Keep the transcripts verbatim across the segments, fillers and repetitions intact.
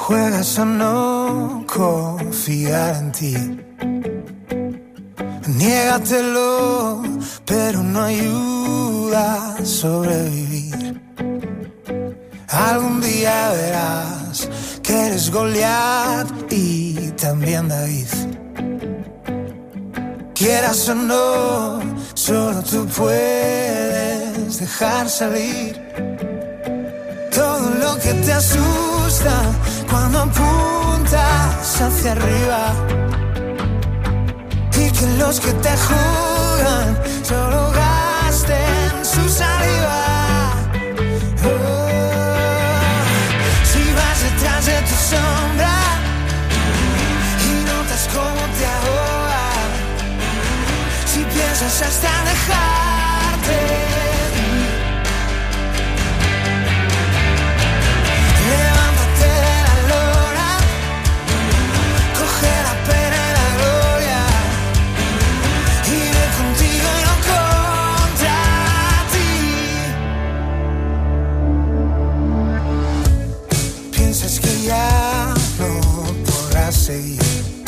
Juegas a no confiar en ti. Niégatelo, pero no ayuda a sobrevivir. Algún día verás que eres Goliat y también David. Quieras o no, solo tú puedes dejar salir todo lo que te asusta cuando apuntas hacia arriba. Y que los que te juzgan solo gasten su saliva. Detrás de tu sombra y notas cómo te ahoga. Si piensas hasta en dejarte, levántate de la lona, coge la pena y la gloria y ve contigo y no contra ti. Piensas que ya no podrás seguir,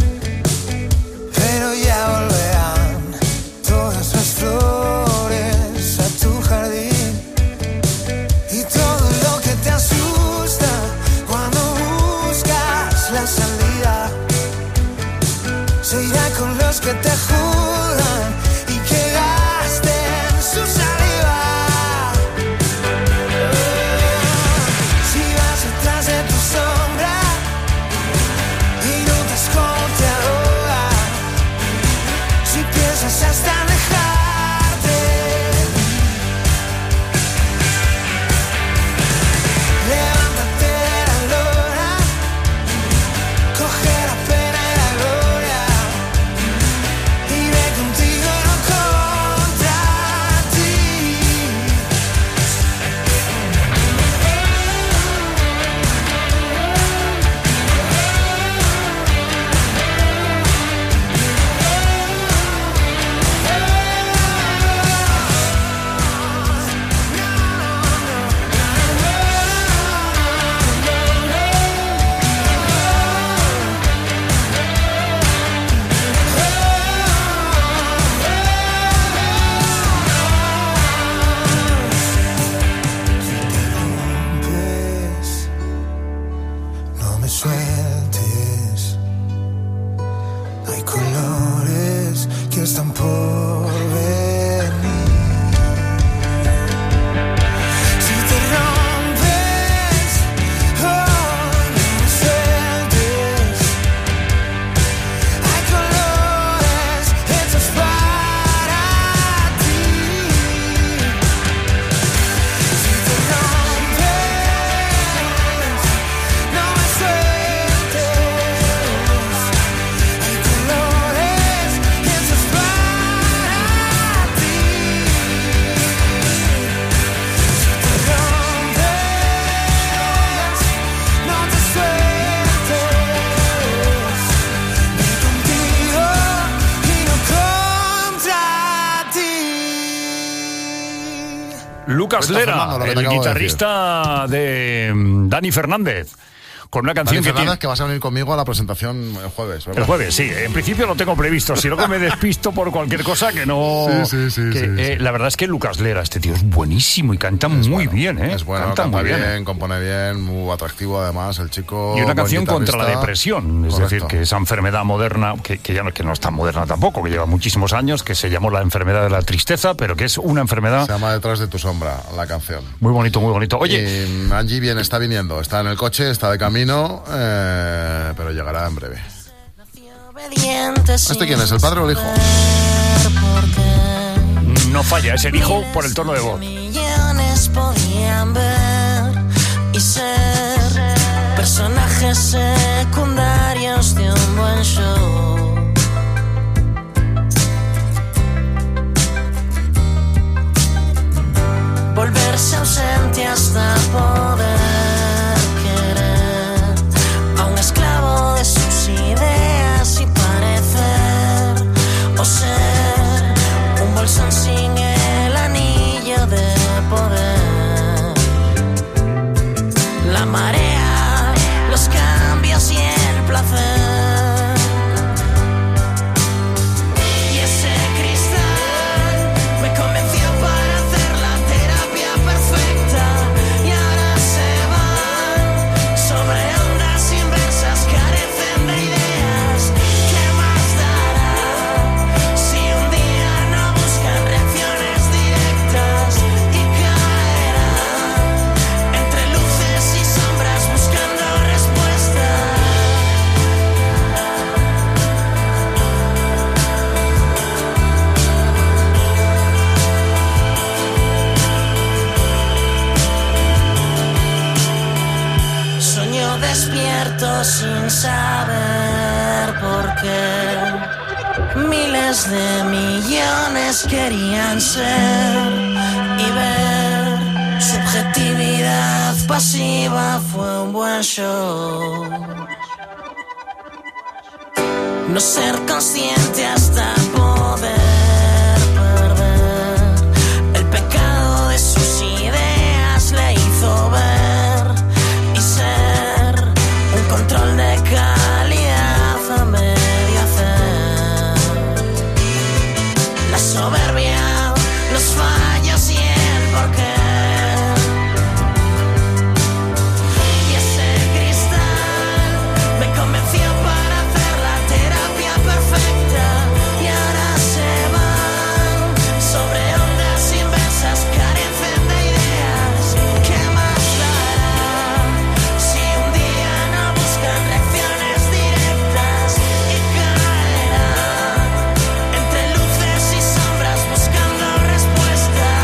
pero ya volverán todas las flores a tu jardín. Y todo lo que te asusta cuando buscas la salida se irá con los que te juzgan y que gasten su saliva. Si vas detrás de tu sombra y notas cómo te ahoga, si piensas hasta en dejarte, levántate de la lona, coge la pena y la gloria y ve contigo y no contra ti. No me sueltes, hay colores que están por venir. Si te rompes, oh, no me sueltes, hay colores hechos para ti. Si te rompes, no me sueltes, hay colores hechos para ti. Si te rompes, no te sueltes, ve contigo y no contra ti. Lucas Cuenta, Lera, Fernando, lo que te el acabo de guitarrista de mm, Dani Fernández, con una canción Dani que Fernández, tiene... que vas a venir conmigo a la presentación el jueves, ¿verdad? El jueves, sí. En principio lo tengo previsto. Si luego me despisto por cualquier cosa que no... Sí, sí, sí, que, sí, eh, sí. La verdad es que Lucas Lera, este tío es buenísimo y canta muy bueno, bien, ¿eh? Es bueno, canta, canta muy bien, bien. ¿eh? compone bien, muy atractivo además, el chico. Y una buen canción contra la guitarrista. depresión, es Correcto. decir, que esa enfermedad moderna, que, que ya no, que no es tan moderna tampoco, que lleva muchísimos años, que se llamó la enfermedad de la tristeza, pero que es una enfermedad... Se llama Detrás de tu sombra, la canción. Muy bonito, muy bonito. Oye, Y Angie bien, está viniendo, está en el coche, está de camino, eh, pero llegará en breve. ¿Este quién es, el padre o el hijo? no falla, es el hijo por el tono de voz. Millones podían ver y ser personajes secundarios de un buen show. Volverse ausente hasta poder querer a un esclavo de sus ideas y parecer, o ser un bolsón sin el anillo de poder. La marea, los cambios que miles de millones querían ser y ver. Subjetividad pasiva fue un buen show. No ser consciente hasta poder perder. El pecado de sus ideas le hizo ver y ser un control de calidad a medio hacer. La soberbia, los fallos y el porqué. Y ese cristal me convenció para hacer la terapia perfecta. Y ahora se van sobre ondas inversas, carecen de ideas. ¿Qué más dará si un día no buscan reacciones directas y caerán entre luces y sombras buscando respuestas?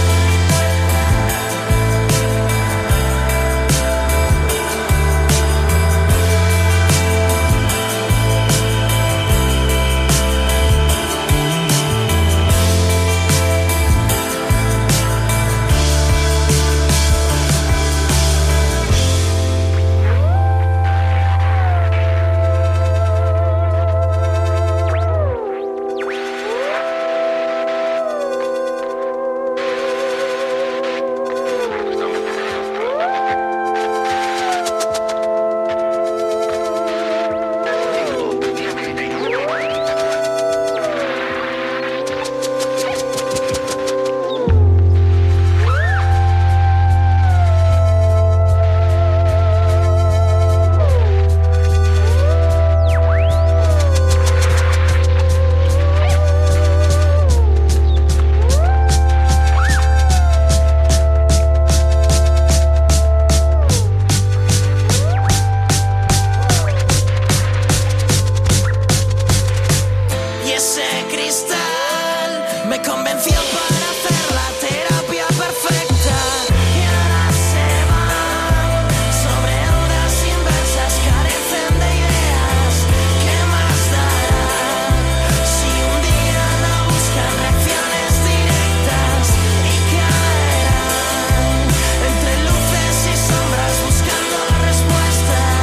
Y ese cristal me convenció para hacer la terapia perfecta. Y ahora se van sobre ondas inversas, carecen de ideas. ¿Qué más dará si un día no buscan reacciones directas y caerán entre luces y sombras buscando respuestas?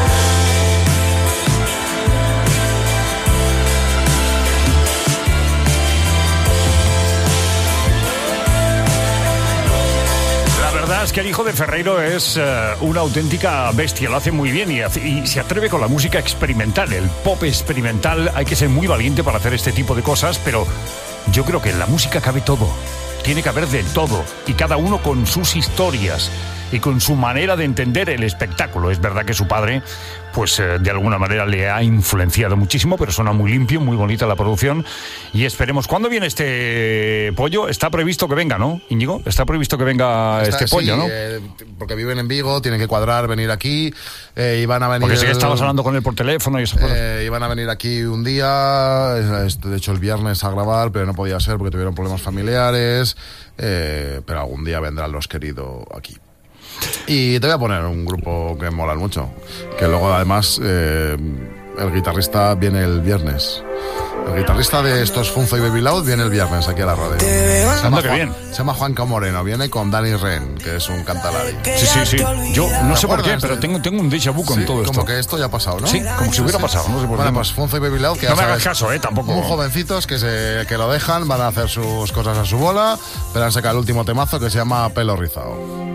La verdad es que el hijo de Ferreiro es eh, una auténtica bestia, lo hace muy bien y, hace- y se atreve con la música experimental, el pop experimental. Hay que ser muy valiente para hacer este tipo de cosas, pero yo creo que en la música cabe todo, tiene que haber de todo y cada uno con sus historias y con su manera de entender el espectáculo. Es verdad que su padre, pues eh, de alguna manera le ha influenciado muchísimo, pero suena muy limpio, muy bonita la producción y esperemos. ¿Cuándo viene este pollo? Está previsto que venga, ¿no, Íñigo? Está previsto que venga Está- este pollo, sí, ¿no? eh, porque viven en Vigo, tienen que cuadrar, venir aquí, eh, y van a venir... Porque sé que el- estabas hablando con él por teléfono y esas cosas. Eh, iban a venir aquí un día, es- de hecho el viernes a grabar, pero no podía ser porque tuvieron problemas familiares, eh, pero algún día vendrán los queridos aquí. Y te voy a poner un grupo que mola mucho, que luego además eh, el guitarrista viene el viernes. El guitarrista de estos Funzo y Baby Loud viene el viernes aquí a la radio. Se llama, Anda, qué Juan, bien. se llama Juanca Moreno, viene con Dani Ren, que es un cantalari. Sí, sí, sí. Yo no sé por qué, acuerdas pero de- tengo, tengo un déjà vu con Sí, todo esto. como que esto ya ha pasado, ¿no? Sí, como si hubiera pasado, no sé por Bueno, qué. pues Funzo y Baby Loud, que No ya me hagas sabes, caso, eh, tampoco. muy jovencitos que, se, que lo dejan, van a hacer sus cosas a su bola, pero han sacado el último temazo que se llama Pelo Rizado.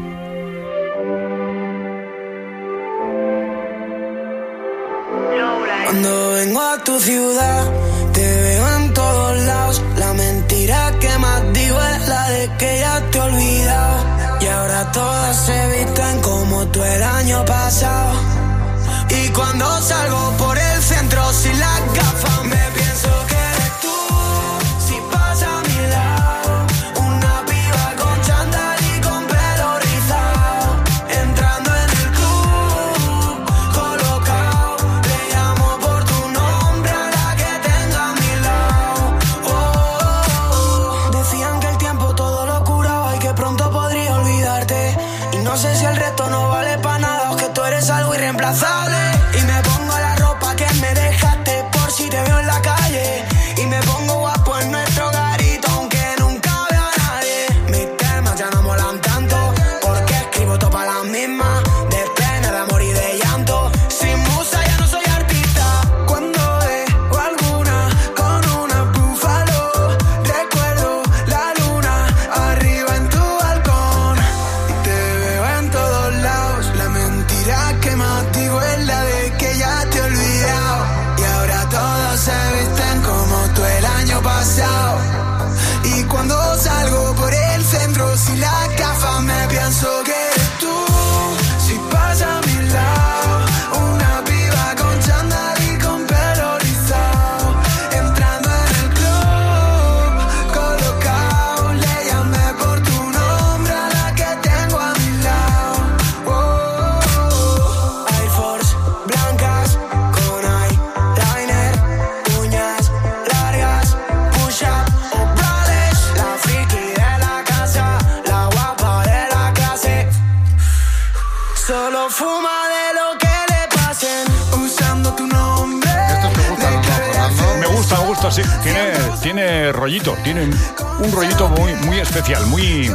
Cuando vengo a tu ciudad, te veo en todos lados. La mentira que más digo es la de que ya te he olvidado. Y ahora todas se visten como tú el año pasado. Y cuando salgo por el centro sin las gafas, me pienso que eres tú. Si pasa a mi lado, una piba con chándal y con pelo rizado, entrando en el club, colocado. Le llamo por tu nombre a la que tenga a mi lado. Oh, oh, oh. Decían que el tiempo todo lo curaba y que pronto podría olvidarte. Y no sé si el resto no vale para nada o que tú eres algo irreemplazable. Y me pongo la ropa que pienso que eres tú. Si pasa a mi lado, una piba con chándal y con pelo rizado, entrando en el club, colocado, le llamé por tu nombre a la que tengo a mi lado. Oh, Air Force blancas con eyeliner, uñas largas, push up o braless, la friki de la casa, la guapa de la clase, solo fuma de lo que le pasen, usando tu nombre. Estos me gustan, ¿no, Fernando? Me gusta, me gusta, sí. Tiene, tiene rollito, tiene un rollito muy, muy especial, muy...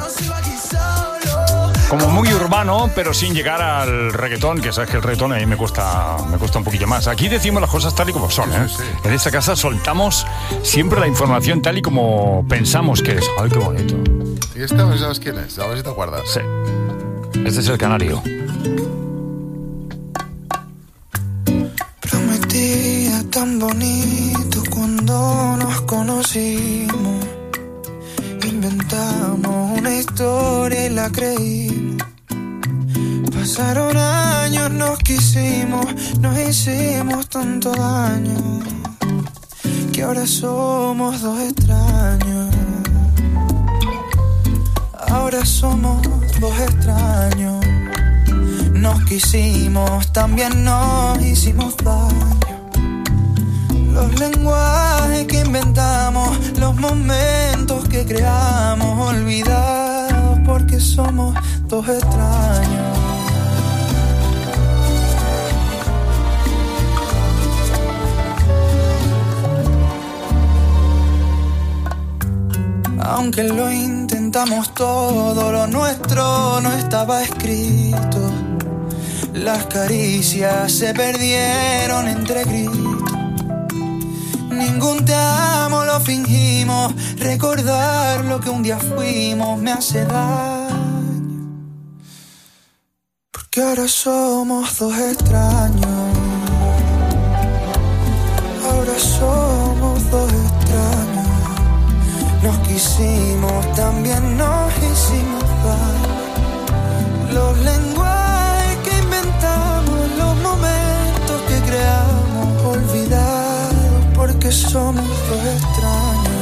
como muy urbano, pero sin llegar al reggaetón, que sabes que el reggaetón a mí me cuesta, me cuesta un poquillo más. Aquí decimos las cosas tal y como son, ¿eh? Sí, sí. En esta casa soltamos siempre la información tal y como pensamos que es. ¡Ay, qué bonito! ¿Y este, sabes quién es? A ver si te acuerdas. Sí. Este es el Canario. Prometía tan bonito cuando nos conocimos. Inventamos una historia y la creímos. Pasaron años, nos quisimos, nos hicimos tanto daño que ahora somos dos extraños. Ahora somos dos extraños. Nos quisimos, también nos hicimos daño. Los lenguajes que inventamos, los momentos que creamos, olvidados porque somos dos extraños. Aunque lo intentamos todo, lo nuestro no estaba escrito. Las caricias se perdieron entre gritos. Ningún te amo lo fingimos. Recordar lo que un día fuimos me hace daño, porque ahora somos dos extraños. Ahora somos dos extraños. Nos quisimos, también nos hicimos daño. Los lenguajes que inventamos, los momentos que creamos, olvidados porque somos dos extraños.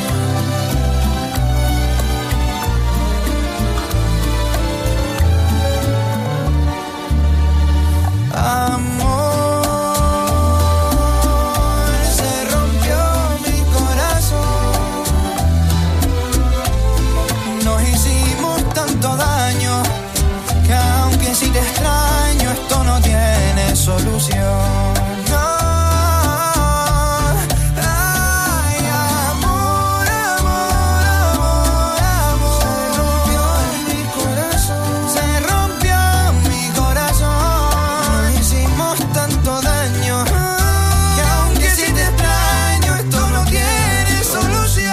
Amor, se rompió mi corazón. Nos hicimos tanto daño que aunque si te extraño, esto no tiene solución. No. Ay, amor, amor, amor, amor. Se rompió mi corazón. Se rompió mi corazón. Nos hicimos tanto daño que aunque si te extraño, esto no tiene solución.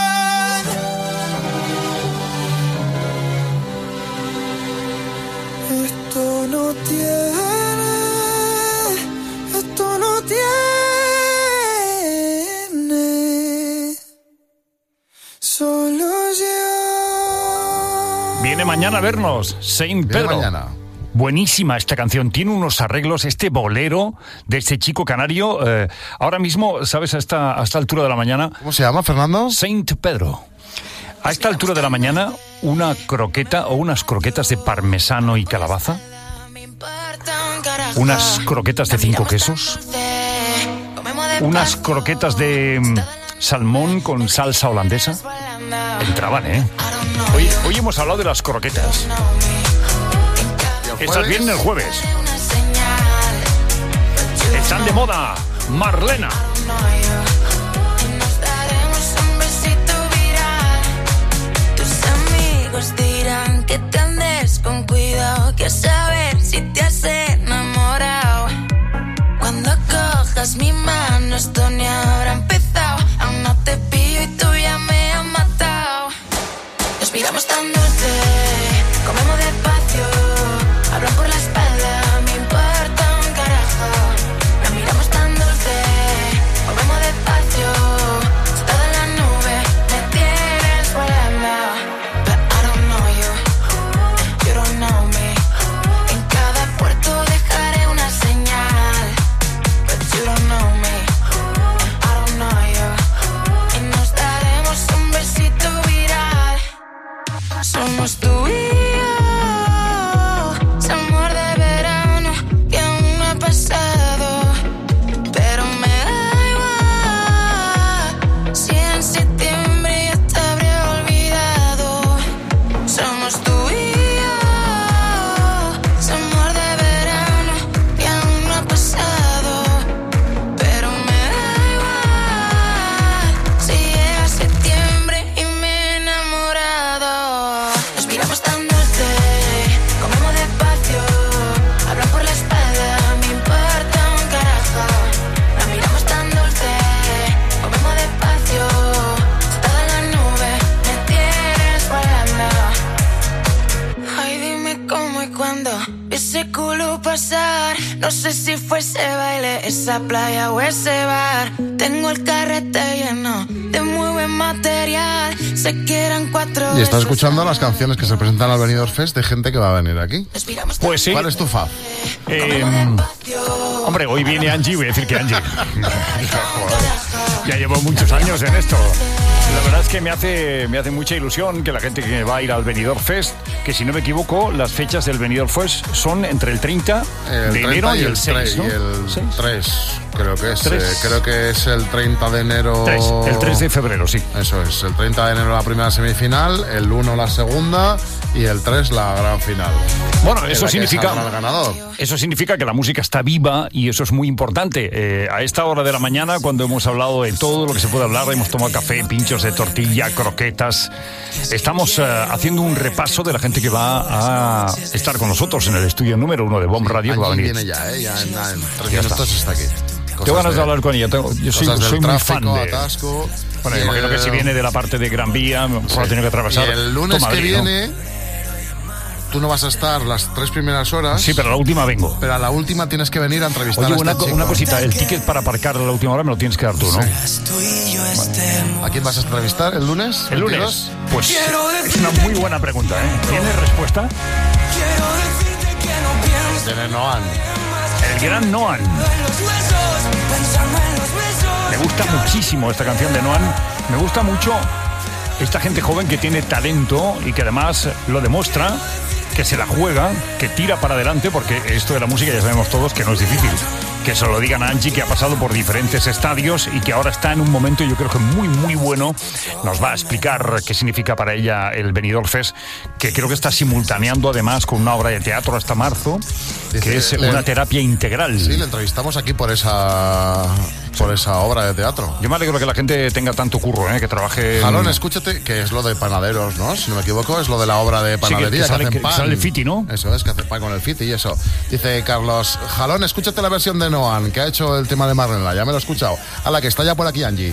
Esto no tiene, esto no tiene solución. Viene mañana a vernos, Saint Viene Pedro. mañana. Buenísima esta canción, tiene unos arreglos, este bolero de este chico canario. Eh, ahora mismo, ¿sabes? A esta, a esta altura de la mañana, ¿Cómo se llama, Fernando? Saint Pedro. A esta altura de la mañana, una croqueta o unas croquetas de parmesano y calabaza, unas croquetas de cinco quesos, unas croquetas de mm, salmón con salsa holandesa. Entraban, ¿eh? Hoy, hoy hemos hablado de las croquetas. Estas vienen el jueves. Están de moda. Marlena. Nos daremos un besito viral. Tus amigos dirán que te andes con cuidado, que a saber si te has enamorado. Cuando cojas mi mano, esto ni habrá empezado. Aún no te pillo y tú ya me has matado. Nos miramos tan dulce, comemos despacio. Hablan por la espalda, me importa un carajo. Nos miramos tan dulce, volvemos despacio. Estado en la nube, me tienes volando. But I don't know you, you No sé si fue ese baile, esa playa o ese bar. Tengo el carrete lleno de muy buen material. Se quieran cuatro. Y estás escuchando las canciones que se presentan al Benidorm Fest de gente que va a venir aquí. Pues sí. ¿Cuál es tu fab? Eh, hombre, hoy viene Angie, voy a decir que Angie. Ya llevo muchos años en esto. La verdad es que me hace, me hace mucha ilusión que la gente que va a ir al Benidorm Fest, que si no me equivoco, las fechas del Benidorm Fest son entre el treinta El de enero y el seis, ¿no? Y el ¿seis? tres, creo que es. ¿Tres? Eh, creo que es el treinta de enero. tres, el tres de febrero, sí. Eso es, el treinta de enero la primera semifinal, el uno la segunda y el tres la gran final. Bueno, En eso la que significa, saldrá el ganador. eso significa que la música está viva y eso es muy importante. Eh, a esta hora de la mañana, cuando hemos hablado de todo lo que se puede hablar, hemos tomado café, pinchos de tortilla, croquetas, estamos uh, haciendo un repaso de la gente que va a estar con nosotros en el estudio número uno de Bomb Radio, que va a Aquí venir. viene ya, ¿eh? Ya en, en tres Ya minutos está, aquí. Tengo ganas de hablar con ella. Tengo, yo soy, cosas del soy muy tráfico, fan de... atasco. Bueno, Y imagino el- que si viene de la parte de Gran Vía, sí, va a tener que atravesar Y el lunes todo que Madrid, ¿no? viene, tú no vas a estar las tres primeras horas. Sí, pero a la última vengo. Pero a la última tienes que venir a entrevistar Oye, a una, este co- chico. una cosita, el ticket para aparcar a la última hora me lo tienes que dar tú, ¿no? ¿A quién vas a entrevistar el lunes? El lunes. veintidós? Pues es una muy buena pregunta, ¿eh? ¿Tienes respuesta? Viene Noan. El gran Noan. Me gusta muchísimo esta canción de Noan. Me gusta mucho esta gente joven que tiene talento y que además lo demuestra, que se la juega, que tira para adelante, porque esto de la música ya sabemos todos que no es difícil. Que se lo digan a Angie, que ha pasado por diferentes estadios y que ahora está en un momento, yo creo que muy, muy bueno. Nos va a explicar qué significa para ella el Benidorm Fest, que creo que está simultaneando además con una obra de teatro hasta marzo, que Dice, es le- una terapia integral. Sí, le entrevistamos aquí por esa por esa obra de teatro. Yo me alegro que la gente tenga tanto curro, ¿eh? Que trabaje... en- Jalón, escúchate, que es lo de panaderos, ¿no? Si no me equivoco, es lo de la obra de Sí, que- panadería, que que, sale- hacen que pan. sale el fiti, ¿no? Eso es, que hacen pan con el fiti y eso. Dice Carlos, Jalón, escúchate la versión de Noan, que ha hecho el tema de Marlena, ya me lo he escuchado. A la que está ya por aquí, Angie.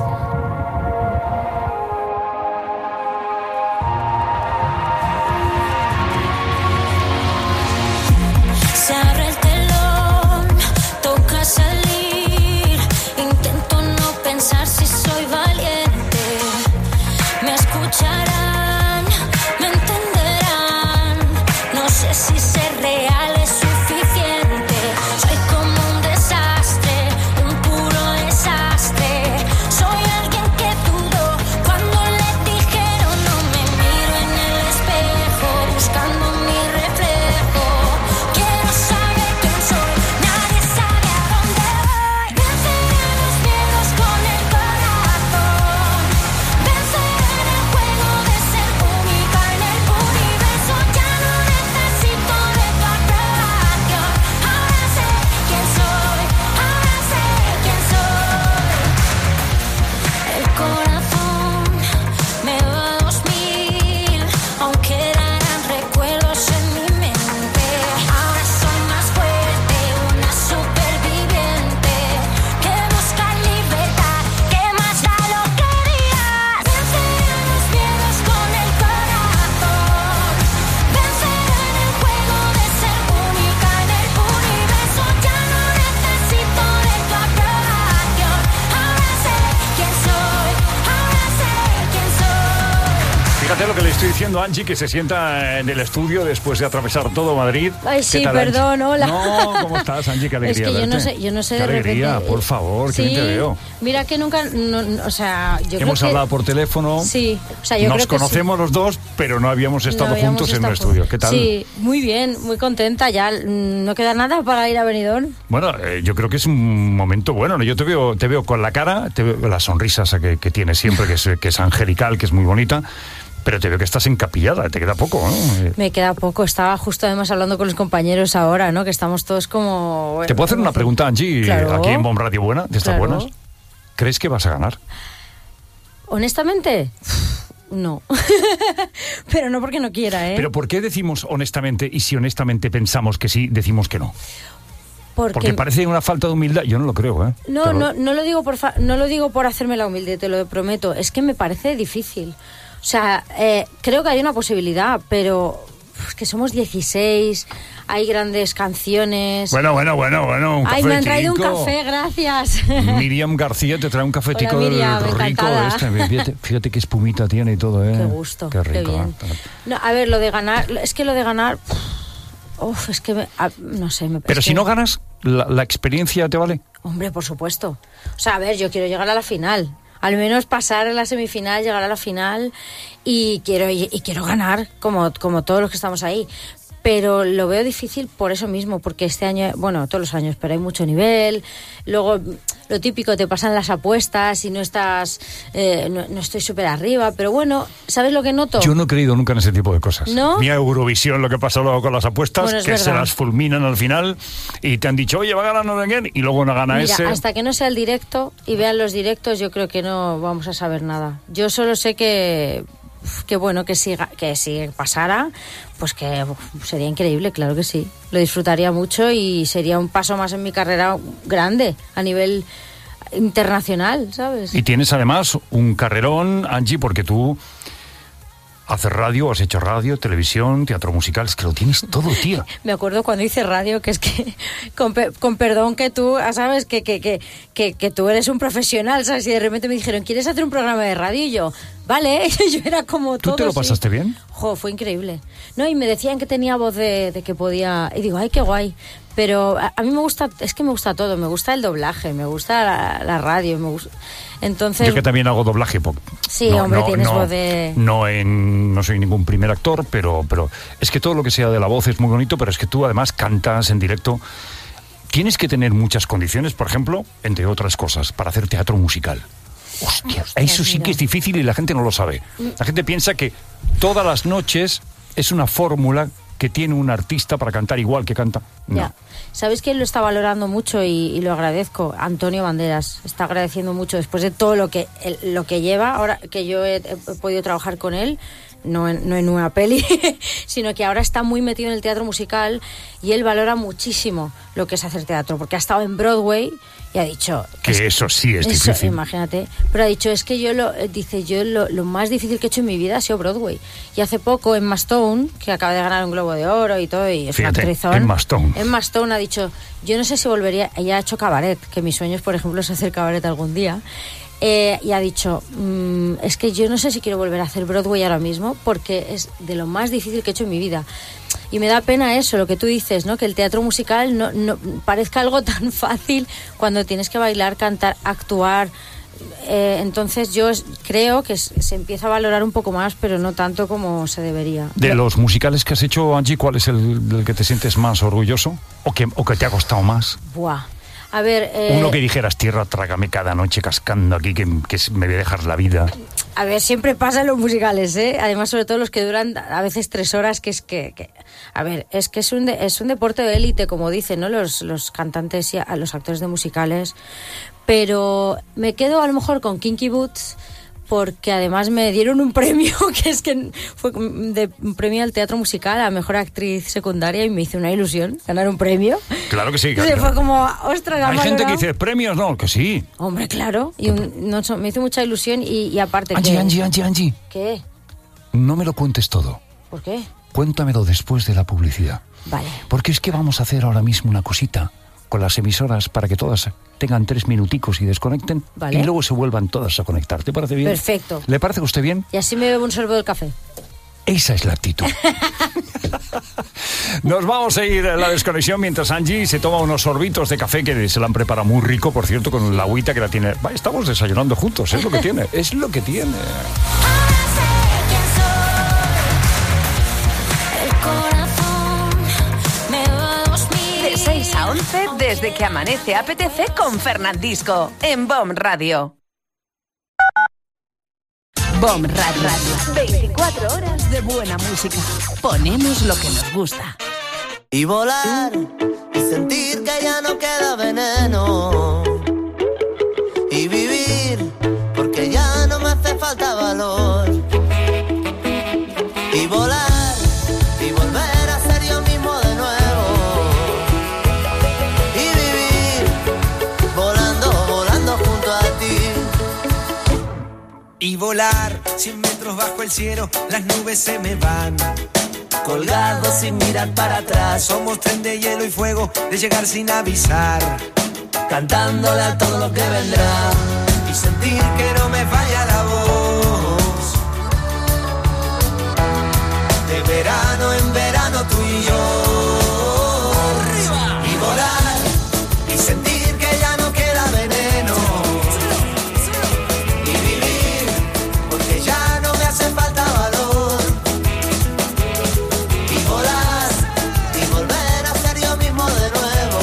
Se abre el telón, toca salir. Intento no pensar si soy valiente. Me escucharán, me entenderán. No sé si ser real es suficiente. Soy como un desastre, un puro desastre. Soy alguien que dudó cuando le dijeron no. Me miro en el espejo buscando mi reflejo. Quiero saber quién soy, nadie sabe a dónde voy. Venceré los miedos con el corazón. Venceré en el juego de ser única en el universo. Ya no necesito de tu aprobación. Ahora sé quién soy, ahora sé quién soy. El corazón me va a dos mil, aunque quedarán recuerdos en mi mente. Ahora soy más fuerte, una superviviente que busca libertad. ¿Qué más da lo que digas? Venceré los miedos con el corazón. Venceré en el juego de ser única en el universo. Ya no necesito de tu aprobación. Ahora sé quién soy, ahora sé quién soy. Fíjate lo que le estoy diciendo a Angie, que se sienta en el estudio después de atravesar todo Madrid. Ay, ¿Qué sí, tal, perdón, Angie? hola. No, ¿cómo estás, Angie? Qué Es alegría que yo no verte. sé, yo no sé Qué de alegría, repente. por favor, que Sí, bien te veo. Mira que nunca, no, no, o sea, yo Hemos creo que hablado por teléfono. Sí, o sea, yo Nos creo que conocemos los dos, pero no habíamos sí. estado No habíamos juntos en un estado estudio. juntos. ¿Qué tal? Sí, muy bien, muy contenta. Ya mm, no queda nada para ir a Benidorm. Bueno, eh, yo creo que es un momento bueno, ¿no? Yo te veo, te veo con la cara, te veo la sonrisa esa que, que tienes siempre, que es, que es angelical, que es muy bonita, pero te veo que estás encapillada, te queda poco, ¿no? Eh, Me queda poco. Estaba justo además hablando con los compañeros ahora, ¿no? Que estamos todos como. bueno, ¿Te puedo hacer como- una pregunta, Angie, Claro. aquí en Bomb Radio Buena, de estas Claro. buenas? ¿Crees que vas a ganar? Honestamente, no. Pero no porque no quiera, ¿eh? Pero ¿por qué decimos honestamente y si honestamente pensamos que sí, decimos que no? Porque parece una falta de humildad. Yo no lo creo, ¿eh? No, Te lo- no, no lo digo por fa- no lo digo por hacerme la humilde, te lo prometo. Es que me parece difícil. O sea, eh, creo que hay una posibilidad, pero uf, que somos dieciséis. hay grandes canciones. Bueno, bueno, bueno, bueno, un Ay, me han traído un cafetico. café, gracias. Miriam García te trae un cafetico Hola, del Miriam, rico encantada. este. Fíjate, fíjate qué espumita tiene y todo, ¿eh? Qué gusto, Qué qué rico. bien. ¿eh? No, a ver, lo de ganar, es que lo de ganar, uf, es que, me, a- no sé. Me, Pero es si que- no ganas, ¿la, la experiencia te vale? Hombre, por supuesto. O sea, a ver, yo quiero llegar a la final. Al menos pasar a la semifinal, llegar a la final y quiero y, y quiero ganar como, como todos los que estamos ahí. Pero lo veo difícil por eso mismo, porque este año, bueno, todos los años, pero hay mucho nivel. Luego, lo típico, te pasan las apuestas y no estás, eh, no, no estoy súper arriba. Pero bueno, ¿sabes lo que noto? Yo no he creído nunca en ese tipo de cosas. ¿No? Ni a Eurovisión, lo que pasa luego con las apuestas, Bueno, es que se verdad. las fulminan al final y te han dicho, oye, va a ganar no sé quién, y luego no gana Mira, ese. hasta que no sea el directo y vean los directos, yo creo que no vamos a saber nada. Yo solo sé que, que bueno, que si, que si pasara, pues que uf, sería increíble, claro que sí. Lo disfrutaría mucho y sería un paso más en mi carrera grande, a nivel internacional, ¿sabes? Y tienes además un carrerón, Angie, porque tú haces radio, has hecho radio, televisión, teatro musical, es que lo tienes todo, tía. Me acuerdo cuando hice radio, que es que, con, pe- con perdón que tú, ah, sabes, que, que, que, que, que tú eres un profesional, ¿sabes? Y de repente me dijeron, ¿quieres hacer un programa de radio? Y yo, vale, yo era como ¿Tú todo. te lo sí. pasaste bien? Jo, fue increíble. No, y me decían que tenía voz de, de que podía... Y digo, ay, qué guay. Pero a, a mí me gusta, es que me gusta todo. Me gusta el doblaje, me gusta la, la radio, me gusta... Entonces... Yo que también hago doblaje. po- Sí, hombre, tienes voz de- No, en, no soy ningún primer actor, pero, pero es que todo lo que sea de la voz es muy bonito, pero es que tú además cantas en directo. Tienes que tener muchas condiciones, por ejemplo, entre otras cosas, para hacer teatro musical. Hostia, eso sí mira. que es difícil y la gente no lo sabe. La gente piensa que todas las noches es una fórmula que tiene un artista para cantar igual que canta. No. Ya. ¿Sabéis quién lo está valorando mucho y, y lo agradezco? Antonio Banderas. Está agradeciendo mucho después de todo lo que el- lo que lleva, ahora que yo he, he podido trabajar con él, no en, no en una peli, sino que ahora está muy metido en el teatro musical y él valora muchísimo lo que es hacer teatro, porque ha estado en Broadway y ha dicho... Que es- eso sí es eso, difícil. imagínate. Pero ha dicho, es que yo lo, eh, dice, yo lo, lo más difícil que he hecho en mi vida ha sido Broadway. Y hace poco Emma Stone, que acaba de ganar un Globo de Oro y todo, y es Fíjate, una actrizón. Emma Stone. Emma Stone ha dicho, yo no sé si volvería, ella ha hecho cabaret, que mis sueños, por ejemplo, es hacer cabaret algún día. Eh, y ha dicho, mm, es que yo no sé si quiero volver a hacer Broadway ahora mismo, porque es de lo más difícil que he hecho en mi vida. Y me da pena eso, lo que tú dices, ¿no? Que el teatro musical no, no parezca algo tan fácil cuando tienes que bailar, cantar, actuar. Eh, entonces yo es- creo que s- se empieza a valorar un poco más, pero no tanto como se debería. De los musicales que has hecho, Angie, ¿cuál es el del que te sientes más orgulloso? ¿O que, o que te ha costado más? Buah. A ver, eh, Uno que dijeras, tierra, trágame cada noche cascando aquí, que, que me voy a dejar la vida. a ver, siempre pasa en los musicales, ¿eh? Además, sobre todo los que duran a veces tres horas, que es que... que- a ver, es que es un, de- es un deporte de élite, como dicen, ¿no? Los, los cantantes y a- los actores de musicales. Pero me quedo a lo mejor con Kinky Boots, porque además me dieron un premio, que es que fue de, un premio al teatro musical a mejor actriz secundaria, y me hizo una ilusión ganar un premio. Claro que sí. Y claro. fue como, ostras, la Hay gente que valorado. dice, premios, no, que sí. Hombre, claro. Y un- no, so- me hizo mucha ilusión y, y aparte Angie, que... Angie, Angie, Angie, ¿Qué? no me lo cuentes todo. ¿Por qué? Cuéntamelo después de la publicidad. Vale. Porque es que vamos a hacer ahora mismo una cosita con las emisoras para que todas tengan tres minuticos y desconecten, Vale. y luego se vuelvan todas a conectar. ¿Te parece bien? Perfecto. ¿Le parece a usted bien? Y así me bebo un sorbo del café. Esa es la actitud. Nos vamos a ir a la desconexión mientras Angie se toma unos sorbitos de café que se la han preparado muy rico, por cierto, con la agüita que la tiene. Va, estamos desayunando juntos, es lo que tiene, es lo que tiene. De seis a once, desde que amanece apetece con Fernandisco, en B O M Radio. B O M Radio. veinticuatro horas de buena música. Ponemos lo que nos gusta. Y volar y sentir que ya no queda veneno. Y vivir porque ya no me hace falta valor. Y volar y volver a ser yo mismo de nuevo. Y vivir volando, volando junto a ti. Y volar cien metros bajo el cielo, las nubes se me van. colgados sin mirar para atrás. Somos tren de hielo y fuego, de llegar sin avisar, cantándole a todo lo que vendrá y sentir que no me falla la voz. De verano en verano tú y yo, arriba, y volar y sentir que ya no queda veneno y vivir porque ya no me hace falta valor y volar y volver a ser yo mismo de nuevo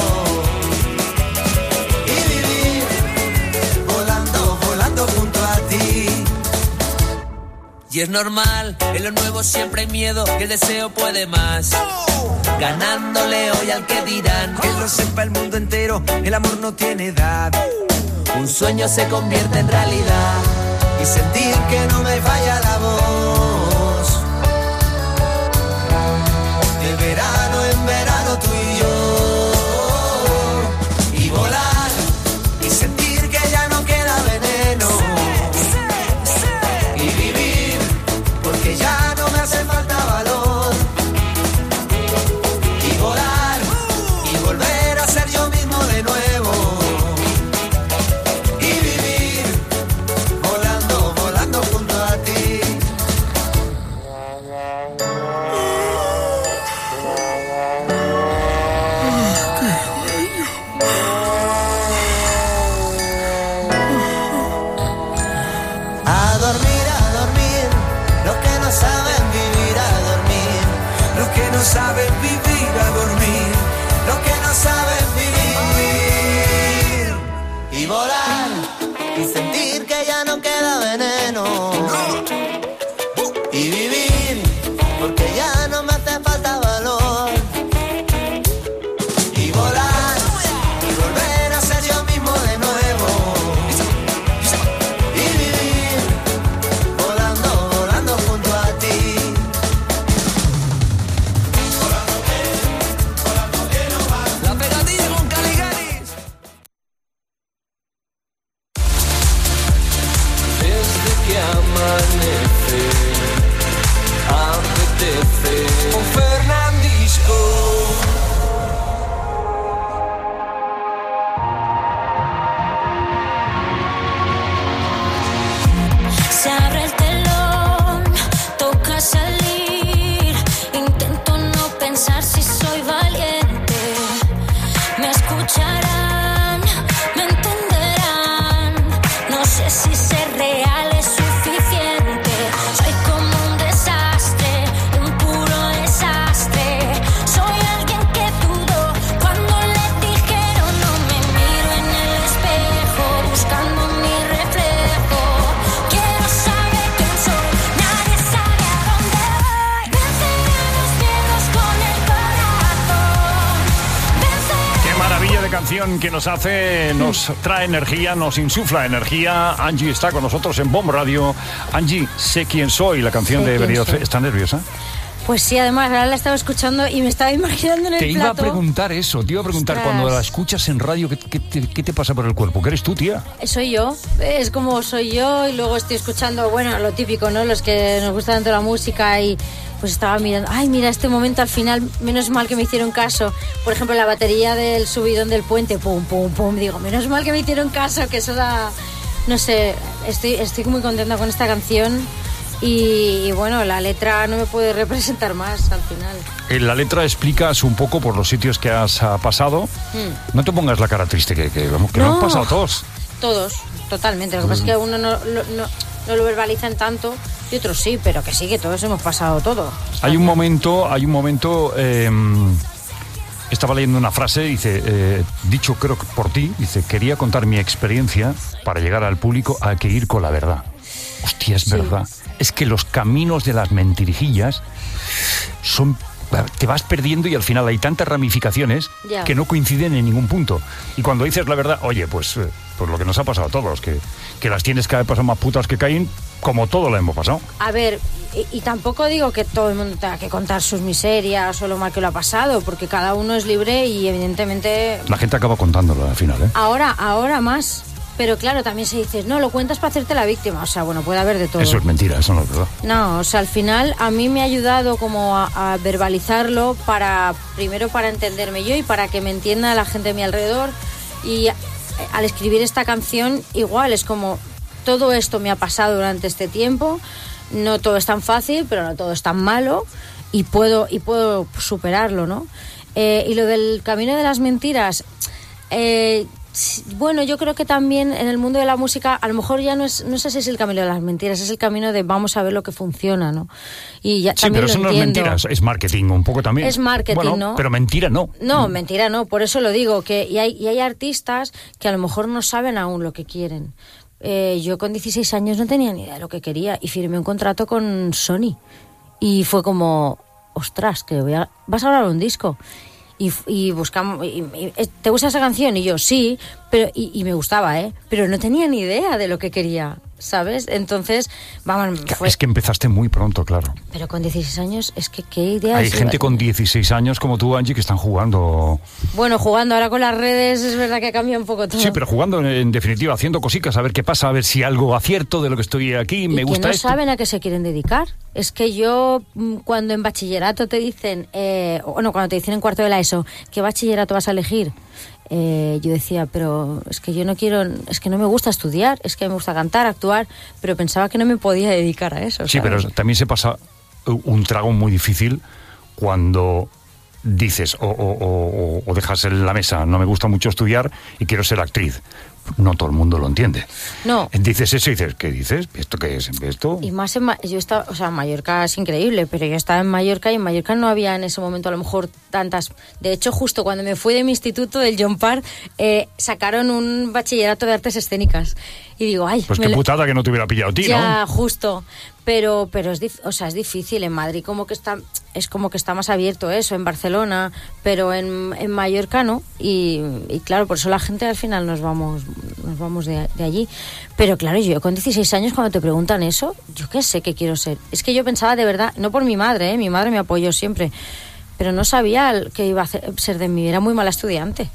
y vivir volando, volando junto a ti. Y es normal, en lo nuevo siempre hay miedo, que el deseo puede más. Ganándole hoy al que dirán, que lo sepa el mundo entero, el amor no tiene edad. Un sueño se convierte en realidad y sentir que no me falla la voz. De verano en verano tú y yo, y volar y sentir que ya no queda veneno y vivir porque ya no me hace falta valor y volar y volver a ser yo mismo de nuevo y vivir volando, volando junto a ti. A dormir, a dormir, los que no saben vivir a dormir, los que no saben vivir a dormir, los que no saben vivir y volar y sentir que ya no queda veneno y vivir porque ya no me hace falta valor y volar y volver a ser yo mismo de nuevo y vivir volando, volando junto a ti. La pegadilla con Caligaris. Desde que amanece, apetece con Fernandisco. Se abre el telón, toca salir. Intento no pensar si soy valiente. Me escucharán, me entenderán. No sé si ser real es suficiente. Soy como un desastre, un puro desastre. Soy alguien que dudó cuando le dijeron no me miro en el espejo buscando mi reflejo. Quiero saber quién soy, nadie sabe a dónde voy. Venceré a los miedos con el corazón. Venceré. Qué maravilla de canción que nos hace, nos trae energía, nos insufla energía. Angie está con nosotros en Bomb Radio. Angie, sé quién soy, la canción Sé de quién Benidorm. soy. ¿Estás nerviosa? Pues sí, además ahora la estaba escuchando y me estaba imaginando en el Te iba a plato. preguntar eso, te iba a preguntar, Ostras. cuando la escuchas en radio, ¿qué, qué te, qué te pasa por el cuerpo? ¿Qué eres tú, tía? Soy yo, es como soy yo y luego estoy escuchando, bueno, lo típico, ¿no? Los que nos gusta tanto la música y pues estaba mirando, ay, mira, este momento al final, menos mal que me hicieron caso. Por ejemplo, la batería del subidón del puente, pum, pum, pum, digo, menos mal que me hicieron caso, que eso da, no sé, estoy, estoy muy contenta con esta canción y, y bueno, la letra no me puede representar más al final. En la letra explicas un poco por los sitios que has ah, pasado. No te pongas la cara triste, que, que, vamos, que lo No. hemos pasado todos. Todos, totalmente. Lo que pasa es que uno no, lo- no, no lo verbalizan tanto y otros sí, pero que sí, que todos hemos pasado todo. Hay un momento, hay un momento, eh, estaba leyendo una frase, dice, eh, dicho creo que por ti, dice, quería contar mi experiencia para llegar al público, hay que ir con la verdad. Hostia, es Sí. verdad. Es que los caminos de las mentirijillas son... te vas perdiendo y al final hay tantas ramificaciones Ya. que no coinciden en ningún punto. Y cuando dices la verdad, oye, pues, eh, pues lo que nos ha pasado a todos, que, que las tienes cada vez pasar más putas que caen, como todo lo hemos pasado. A ver, y, y tampoco digo que todo el mundo tenga que contar sus miserias o lo mal que lo ha pasado, porque cada uno es libre y evidentemente La gente acaba contándolo al final, ¿eh? ahora, ahora más, Pero claro, también se dice, no, lo cuentas para hacerte la víctima. O sea, bueno, puede haber de todo. Eso es mentira, eso no es verdad. No, o sea, al final a mí me ha ayudado como a, a verbalizarlo para, primero para entenderme yo y para que me entienda la gente de mi alrededor. Y a, al escribir esta canción, igual, es como, todo esto me ha pasado durante este tiempo, no todo es tan fácil, pero no todo es tan malo, y puedo, y puedo superarlo, ¿no? Eh, y lo del camino de las mentiras, eh, bueno, yo creo que también en el mundo de la música a lo mejor ya no es, no sé si es el camino de las mentiras, es el camino de vamos a ver lo que funciona, ¿no? Y ya, sí, también pero eso lo no es entiendo. mentiras, es marketing un poco también. Es marketing, bueno, ¿no? Pero mentira no. No, mentira no, por eso lo digo, que y hay, y hay artistas que a lo mejor no saben aún lo que quieren. Eh, yo con dieciséis años no tenía ni idea de lo que quería y firmé un contrato con Sony y fue como, ostras, que voy a, vas a grabar un disco. Y, y buscamos, y, y, ¿te gusta esa canción? Y yo, sí, pero y, y me gustaba, ¿eh? Pero no tenía ni idea de lo que quería, ¿sabes? Entonces, vamos, fue... Es que empezaste muy pronto, claro. Pero con dieciséis años, es que qué idea. Hay gente con dieciséis años como tú, Angie, que están jugando. Bueno, jugando ahora con las redes, es verdad que cambia un poco todo. Sí, pero jugando en, en definitiva, haciendo cositas, a ver qué pasa, a ver si algo acierto de lo que estoy aquí, me y gusta que no esto. saben a qué se quieren dedicar. Es que yo, cuando en bachillerato te dicen, eh, o no, cuando te dicen en cuarto de la ESO, ¿qué bachillerato vas a elegir? Eh, yo decía, pero es que yo no quiero, es que no me gusta estudiar, es que me gusta cantar, actuar, pero pensaba que no me podía dedicar a eso. Sí, ¿sabes? pero también se pasa un trago muy difícil cuando dices o, o, o, o dejas en la mesa, no me gusta mucho estudiar y quiero ser actriz. No todo el mundo lo entiende. No. Dices eso y dices, ¿qué dices? ¿Esto qué es? ¿Esto? Y más en Ma- yo estaba, o sea, Mallorca es increíble, pero yo estaba en Mallorca y en Mallorca no había en ese momento a lo mejor tantas. De hecho, justo cuando me fui de mi instituto, del John Parr, eh, sacaron un bachillerato de artes escénicas. Y digo, ay, Pues me qué le- putada que no te hubiera pillado a ti, ya, ¿no? justo. Pero, pero es, dif- o sea, es difícil. En Madrid como que está, es como que está más abierto eso, en Barcelona, pero en, en Mallorca no. Y, y claro, por eso la gente al final nos vamos, nos vamos de, de allí. Pero claro, yo con dieciséis años cuando te preguntan eso, yo qué sé qué quiero ser. Es que yo pensaba de verdad, no por mi madre, ¿eh? Mi madre me apoyó siempre, pero no sabía que iba a hacer- ser de mí. Era muy mala estudiante.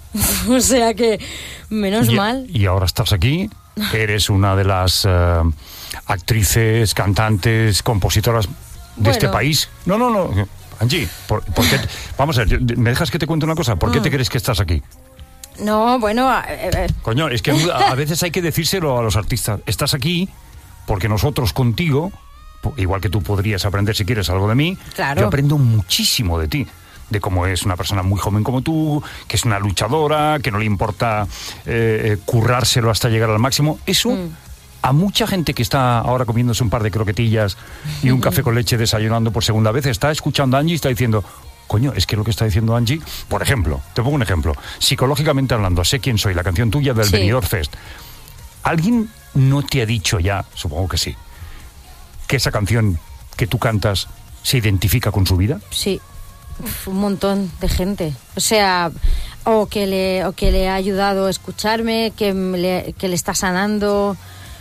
O sea que, menos y, mal. Y ahora estás aquí, eres una de las eh, actrices, cantantes, compositoras de Bueno. este país. No, no, no. Angie, ¿por, por qué? Vamos a ver, yo- ¿me dejas que te cuente una cosa? ¿Por qué Mm. te crees que estás aquí? No, bueno... eh, eh, Coño, es que a, a veces hay que decírselo a los artistas. Estás aquí porque nosotros contigo, po- igual que tú podrías aprender si quieres algo de mí, Claro. yo aprendo muchísimo de ti. De cómo es una persona muy joven como tú, que es una luchadora, que no le importa eh, eh, currárselo hasta llegar al máximo. Eso, Mm. a mucha gente que está ahora comiéndose un par de croquetillas y un café con leche desayunando por segunda vez, está escuchando a Angie y está diciendo... Coño, es que lo que está diciendo Angie, por ejemplo, te pongo un ejemplo, psicológicamente hablando, Sé quién soy, la canción tuya del Sí. Benidorm Fest. ¿Alguien no te ha dicho ya, supongo que sí, que esa canción que tú cantas se identifica con su vida? Sí, Uf, un montón de gente. O sea, o que le, o que le ha ayudado a escucharme, que, me le, que le está sanando.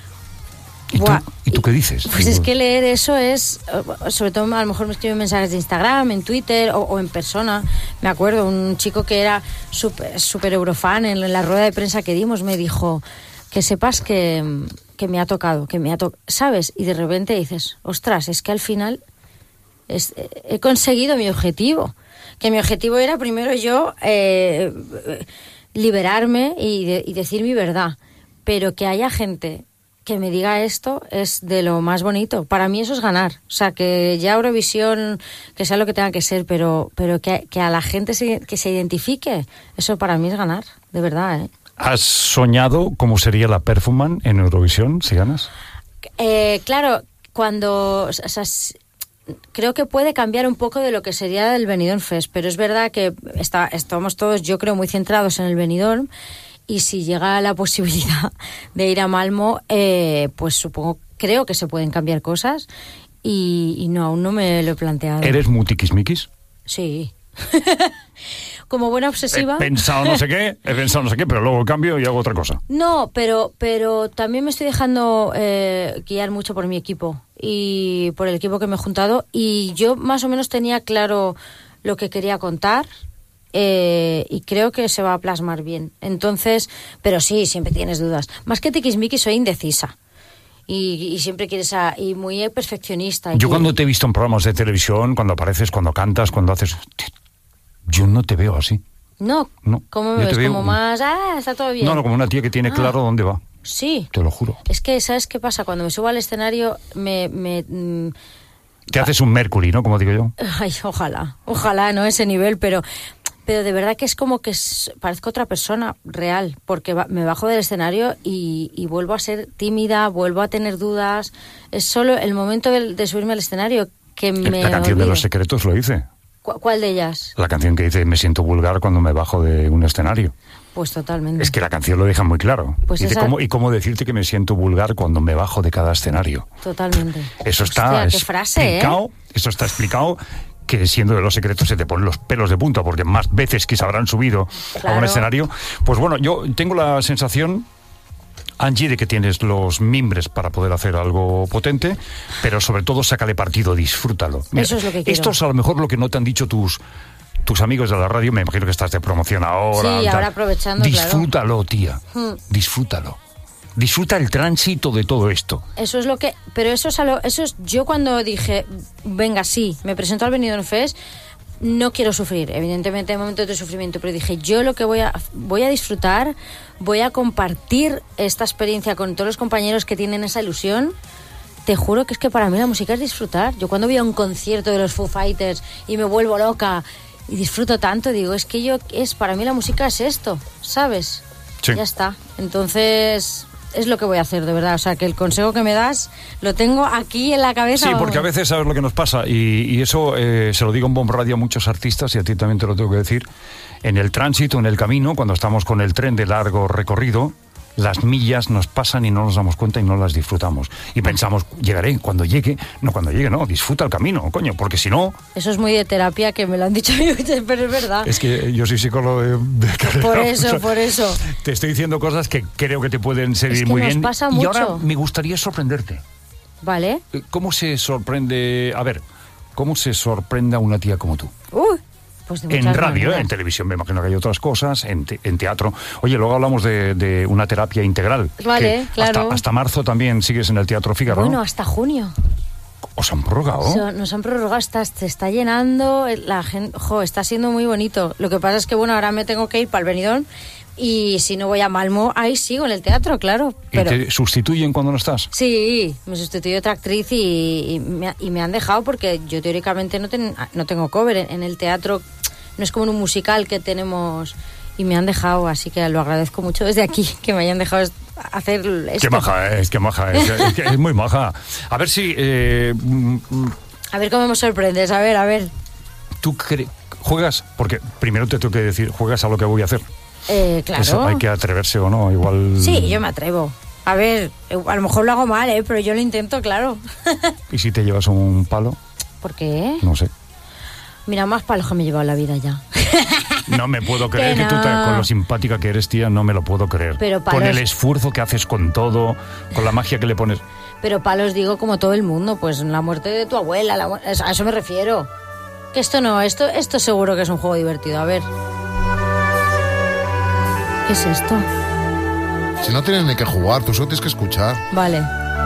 ¿Y, Buah, tú, ¿y tú qué dices? Pues es que leer eso es, eh, sobre todo a lo mejor me escriben mensajes de Instagram, en Twitter o, o en persona. Me acuerdo, un chico que era súper super eurofan en la rueda de prensa que dimos me dijo que sepas que, que me ha tocado, que me ha tocado, ¿sabes? Y de repente dices, ostras, es que al final es, he conseguido mi objetivo. Que mi objetivo era primero yo eh, liberarme y, de, y decir mi verdad. Pero que haya gente que me diga esto es de lo más bonito. Para mí eso es ganar. O sea, que ya Eurovisión, que sea lo que tenga que ser, pero, pero que, que a la gente se, que se identifique, eso para mí es ganar, de verdad, ¿eh? ¿Has soñado cómo sería la performance en Eurovisión si ganas? Eh, claro, cuando... O sea, creo que puede cambiar un poco de lo que sería el Benidorm Fest, pero es verdad que está, estamos todos, yo creo, muy centrados en el Benidorm. Y si llega la posibilidad de ir a Malmo, eh, pues supongo, creo que se pueden cambiar cosas y, y no, aún no me lo he planteado. ¿Eres muy tiquismiquis? Sí. Como buena obsesiva. He pensado no sé qué, he pensado no sé qué, pero luego cambio y hago otra cosa. No, pero, pero también me estoy dejando eh, guiar mucho por mi equipo y por el equipo que me he juntado y yo más o menos tenía claro lo que quería contar. eh, y creo que se va a plasmar bien. Entonces, pero sí, siempre tienes dudas. Más que tiquismiquis, soy indecisa. Y, y siempre quieres a, y muy perfeccionista. Yo y, cuando te he visto en programas de televisión, cuando apareces, cuando cantas, cuando haces... Yo no te veo así. No, no ¿cómo me yo ves? te veo... Como más, ah, está todo bien. No, no, como una tía que tiene ah. claro dónde va. Sí. Te lo juro. Es que, ¿sabes qué pasa? Cuando me subo al escenario, me... me mm, te haces un Mercury, ¿no? Como digo yo. Ay, ojalá, ojalá, no ese nivel, pero... Pero de verdad que es como que es, parezco otra persona real, porque va, me bajo del escenario y, y vuelvo a ser tímida, vuelvo a tener dudas. Es solo el momento de, de subirme al escenario que me La canción olvido. de Los Secretos lo dice. ¿Cu- ¿Cuál de ellas? La canción que dice me siento vulgar cuando me bajo de un escenario. Pues totalmente. Es que la canción lo deja muy claro. Pues dice esa... cómo, y cómo decirte que me siento vulgar cuando me bajo de cada escenario. Totalmente. Eso está Hostia, qué frase, explicado, ¿eh? Eso está explicado, que siendo de Los Secretos se te ponen los pelos de punta, porque más veces que se habrán subido claro. a un escenario. Pues bueno, yo tengo la sensación, Angie, de que tienes los mimbres para poder hacer algo potente, pero sobre todo sácale partido, disfrútalo. Mira, eso es lo que quiero. Esto es a lo mejor lo que no te han dicho tus... tus amigos de la radio, me imagino que estás de promoción ahora. Sí, ahora aprovechando, Disfrútalo, claro. tía. Hmm. Disfrútalo. Disfruta el tránsito de todo esto. Eso es lo que... Pero eso es, a lo, eso es yo cuando dije, venga, sí, me presento al Benidorm Fest, no quiero sufrir. Evidentemente hay momentos de sufrimiento, pero dije, yo lo que voy a, voy a disfrutar, voy a compartir esta experiencia con todos los compañeros que tienen esa ilusión. Te juro que es que para mí la música es disfrutar. Yo cuando voy a un concierto de los Foo Fighters y me vuelvo loca y disfruto tanto, digo, es que yo, es para mí la música es esto, ¿sabes? Sí. Ya está. Entonces... es lo que voy a hacer, de verdad. O sea, que el consejo que me das lo tengo aquí en la cabeza. Sí, porque a veces sabes lo que nos pasa y, y eso eh, se lo digo en Bomb Radio a muchos artistas y a ti también te lo tengo que decir. En el tránsito, en el camino, cuando estamos con el tren de largo recorrido, las millas nos pasan y no nos damos cuenta y no las disfrutamos. Y pensamos, llegaré, cuando llegue. No, cuando llegue, no, disfruta el camino, coño, porque si no... Eso es muy de terapia, que me lo han dicho a mí, pero es verdad. Es que yo soy psicólogo de, de carrera. Por eso, o sea, por eso. Te estoy diciendo cosas que creo que te pueden servir es que muy nos bien. Pasa y mucho. ahora me gustaría sorprenderte. Vale. ¿Cómo se sorprende... A ver, ¿cómo se sorprende a una tía como tú? Uy. Pues en radio, ¿eh? En televisión me imagino que hay otras cosas, en, te, en teatro. Oye, luego hablamos de, de una terapia integral. Vale, claro. Hasta, hasta marzo también sigues en el Teatro Fígaro. Bueno, ¿no? hasta junio. ¿Os han prorrogado? So, nos han prorrogado, está, se está llenando, la gente, jo, está siendo muy bonito. Lo que pasa es que, bueno, ahora me tengo que ir para el Benidorm y si no voy a Malmo, ahí sigo en el teatro, claro. Pero... ¿Y te sustituyen cuando no estás? Sí, me sustituye otra actriz y, y, me, y me han dejado porque yo teóricamente no, ten, no tengo cover en, en el teatro. No es como en un musical que tenemos y me han dejado, así que lo agradezco mucho desde aquí, que me hayan dejado hacer esto. Qué maja es, qué maja es, es, que es muy maja. A ver si... Eh, a ver cómo me sorprendes, a ver, a ver. ¿Tú cre- juegas? Porque primero te tengo que decir, ¿juegas a lo que voy a hacer? Eh, claro. Eso hay que atreverse o no, igual... Sí, yo me atrevo. A ver, a lo mejor lo hago mal, ¿eh? Pero yo lo intento, claro. ¿Y si te llevas un palo? ¿Por qué? No sé. Mira, más palos que me he llevado la vida ya. No me puedo creer que, que no. tú, te, con lo simpática que eres, tía, no me lo puedo creer. Pero palos... Con el esfuerzo que haces con todo, con la magia que le pones. Pero palos digo como todo el mundo, pues la muerte de tu abuela, la... a eso me refiero. Que esto no, esto, esto seguro que es un juego divertido. A ver. ¿Qué es esto? Si no tienes ni que jugar, tú solo tienes que escuchar. Vale.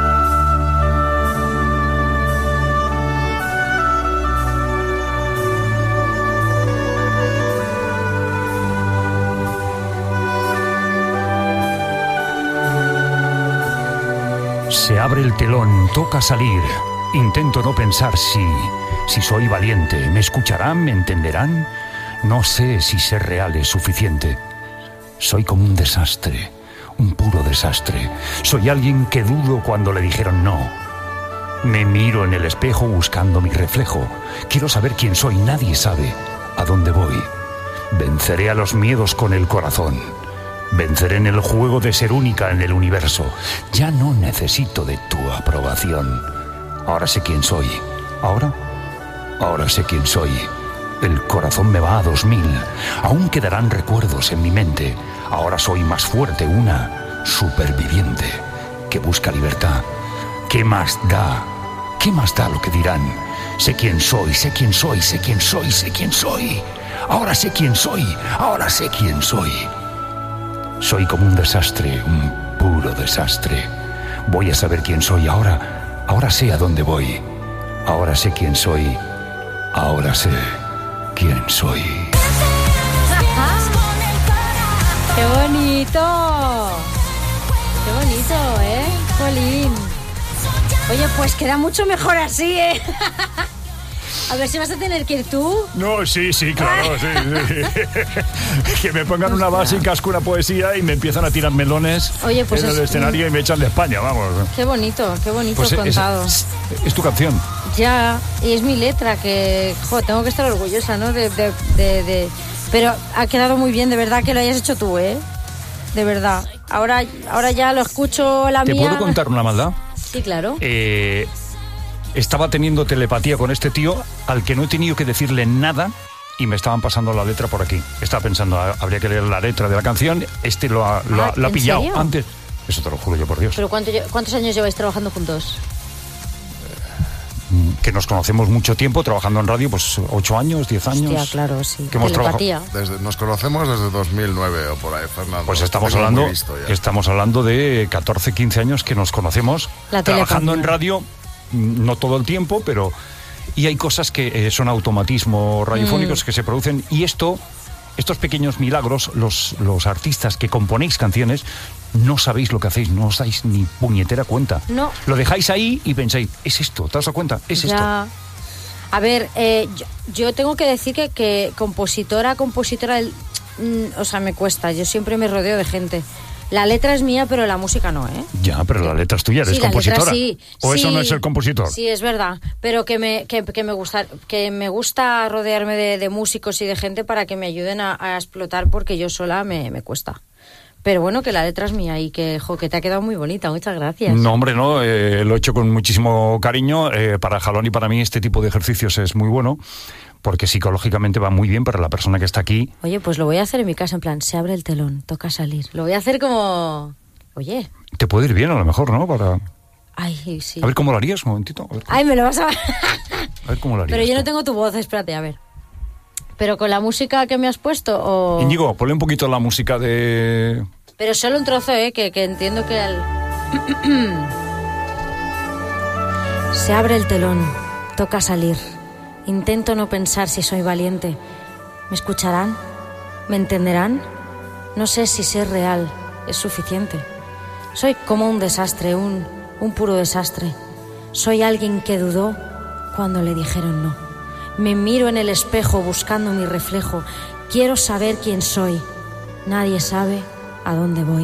Se abre el telón, toca salir. Intento no pensar si, si soy valiente. ¿Me escucharán? ¿Me entenderán? No sé si ser real es suficiente. Soy como un desastre, un puro desastre. Soy alguien que dudo cuando le dijeron no. Me miro en el espejo buscando mi reflejo. Quiero saber quién soy, nadie sabe a dónde voy. Venceré a los miedos con el corazón. Venceré en el juego de ser única en el universo. Ya no necesito de tu aprobación. Ahora sé quién soy. ¿Ahora? Ahora sé quién soy. El corazón me va a dos mil. Aún quedarán recuerdos en mi mente. Ahora soy más fuerte, una superviviente que busca libertad. ¿Qué más da? ¿Qué más da lo que dirán? Sé quién soy, sé quién soy, sé quién soy, sé quién soy. Ahora sé quién soy, ahora sé quién soy. Soy como un desastre, un puro desastre. Voy a saber quién soy ahora, ahora sé a dónde voy. Ahora sé quién soy, ahora sé quién soy. ¡Qué bonito! ¡Qué bonito, eh, Colín! Oye, pues queda mucho mejor así, ¿eh? A ver si vas a tener que ir tú. No, sí, sí, claro, sí, sí. Que me pongan una base y casco una poesía y me empiezan a tirar melones Oye, pues en es, el escenario y me echan de España, vamos. Qué bonito, qué bonito Pues contado. Es, es tu canción. Ya, y es mi letra, que, jo, tengo que estar orgullosa, ¿no? De, de, de, de... Pero ha quedado muy bien, de verdad, que lo hayas hecho tú, ¿eh? De verdad. Ahora, ahora ya lo escucho la ¿Te mía. puedo contar una maldad? Sí, claro. Eh... Estaba teniendo telepatía con este tío al que no he tenido que decirle nada y me estaban pasando la letra por aquí. Estaba pensando, habría que leer la letra de la canción. Este lo ha, lo Ah, ha, lo ha ¿en pillado serio? antes. Eso te lo juro yo por Dios. ¿Pero cuánto, lle- cuántos años lleváis trabajando juntos? Que nos conocemos mucho tiempo trabajando en radio, pues ocho años, diez años. Hostia, claro, sí. Que hemos Telepatía. Desde, nos conocemos desde dos mil nueve o por ahí, Fernando. Pues estamos Tengo hablando, muy visto ya. estamos hablando de catorce, quince años que nos conocemos La trabajando en telepatía. radio, no todo el tiempo, pero y hay cosas que eh, son automatismos radiofónicos Mm. que se producen y esto, estos pequeños milagros, los, los artistas que componéis canciones, no sabéis lo que hacéis, no os dais ni puñetera cuenta. No. Lo dejáis ahí y pensáis, es esto, ¿te has dado cuenta? Es esto. Ya. A ver, eh, yo, yo tengo que decir que, que compositora, compositora, el- mm, o sea, me cuesta. Yo siempre me rodeo de gente. La letra es mía, pero la música no, ¿eh? Ya, pero la letra es tuya, eres Sí, la letra compositora. sí. ¿O eso Sí. no es el compositor? Sí, es verdad. Pero que me, que, que me gusta, que me gusta rodearme de, de músicos y de gente para que me ayuden a, a explotar, porque yo sola me, me cuesta. Pero bueno, que la letra es mía y que, jo, que te ha quedado muy bonita. Muchas gracias. No, hombre, no, eh, lo he hecho con muchísimo cariño. Eh, para Jalón y para mí este tipo de ejercicios es muy bueno, porque psicológicamente va muy bien para la persona que está aquí. Oye, pues lo voy a hacer en mi casa, en plan, se abre el telón, toca salir. Lo voy a hacer como... Oye, Te puede ir bien a lo mejor, ¿no? Para... ay, sí. A ver cómo lo harías, un momentito. A ver, cómo- Ay, me lo vas a... a ver cómo lo harías. Pero yo no tú. tengo tu voz, espérate, a ver. Pero con la música que me has puesto o... Íñigo, ponle un poquito la música de... Pero solo un trozo, ¿eh? Que, que entiendo que el... Se abre el telón, toca salir. Intento no pensar si soy valiente. ¿Me escucharán? ¿Me entenderán? No sé si ser real es suficiente. Soy como un desastre, un, un puro desastre. Soy alguien que dudó cuando le dijeron no. Me miro en el espejo buscando mi reflejo. Quiero saber quién soy. Nadie sabe a dónde voy.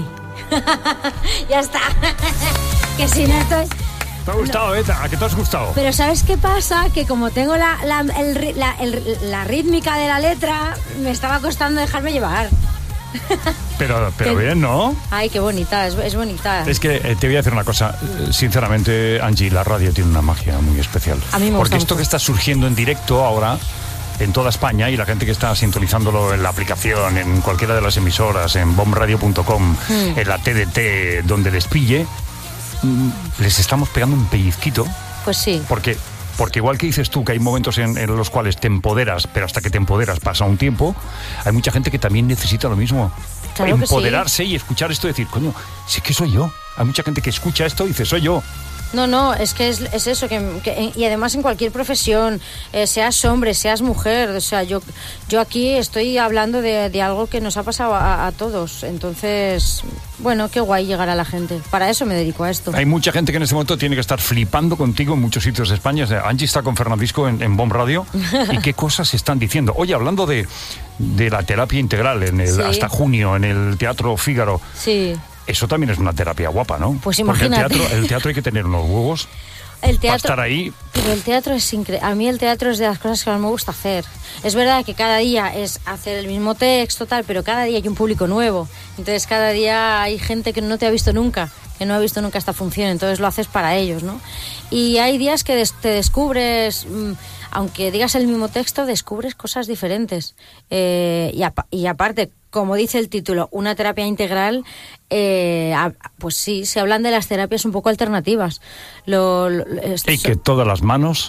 Ya está. Que si no estoy... ¿Te ha gustado, eh? ¿A qué te has gustado? Pero ¿sabes qué pasa? Que como tengo la, la, el ri- la, el- la rítmica de la letra, me estaba costando dejarme llevar. Pero, pero que- bien, ¿no? Ay, qué bonita, es, es bonita. Es que eh, te voy a decir una cosa. Eh, Sinceramente, Angie, la radio tiene una magia muy especial. A mí me Porque gusta esto mucho. que está surgiendo en directo ahora en toda España y la gente que está sintonizándolo en la aplicación, en cualquiera de las emisoras, en bombradio punto com, Hmm. en la T D T, donde les pille, mm, les estamos pegando un pellizquito Pues sí. porque... Porque igual que dices tú que hay momentos en, en los cuales te empoderas, pero hasta que te empoderas pasa un tiempo, hay mucha gente que también necesita lo mismo. Claro que sí. Empoderarse y escuchar esto y decir, coño, sí que soy yo. Hay mucha gente que escucha esto y dice, soy yo. No, no, es que es, es eso, que, que- y además en cualquier profesión, eh, seas hombre, seas mujer, o sea, yo, yo aquí estoy hablando de, de algo que nos ha pasado a, a todos, entonces, bueno, qué guay llegar a la gente, para eso me dedico a esto. Hay mucha gente que en este momento tiene que estar flipando contigo en muchos sitios de España. O sea, Angie está con Fernandisco en, en Bomb Radio y qué cosas se están diciendo. Oye, hablando de, de la terapia integral en el, Sí. hasta junio en el Teatro Fígaro, Sí, eso también es una terapia guapa, ¿no? Pues Porque el imagínate. teatro, el teatro hay que tener unos huevos el para teatro... estar ahí. Pero el teatro es increíble. A mí el teatro es de las cosas que más me gusta hacer. Es verdad que cada día es hacer el mismo texto, tal, pero cada día hay un público nuevo. Entonces cada día hay gente que no te ha visto nunca, que no ha visto nunca esta función, entonces lo haces para ellos, ¿no? Y hay días que des- te descubres, mm, aunque digas el mismo texto, descubres cosas diferentes. Eh, y, apa- y aparte, como dice el título, una terapia integral, eh, a- pues sí, se hablan de las terapias un poco alternativas. Lo, lo- es- Y que todas las manos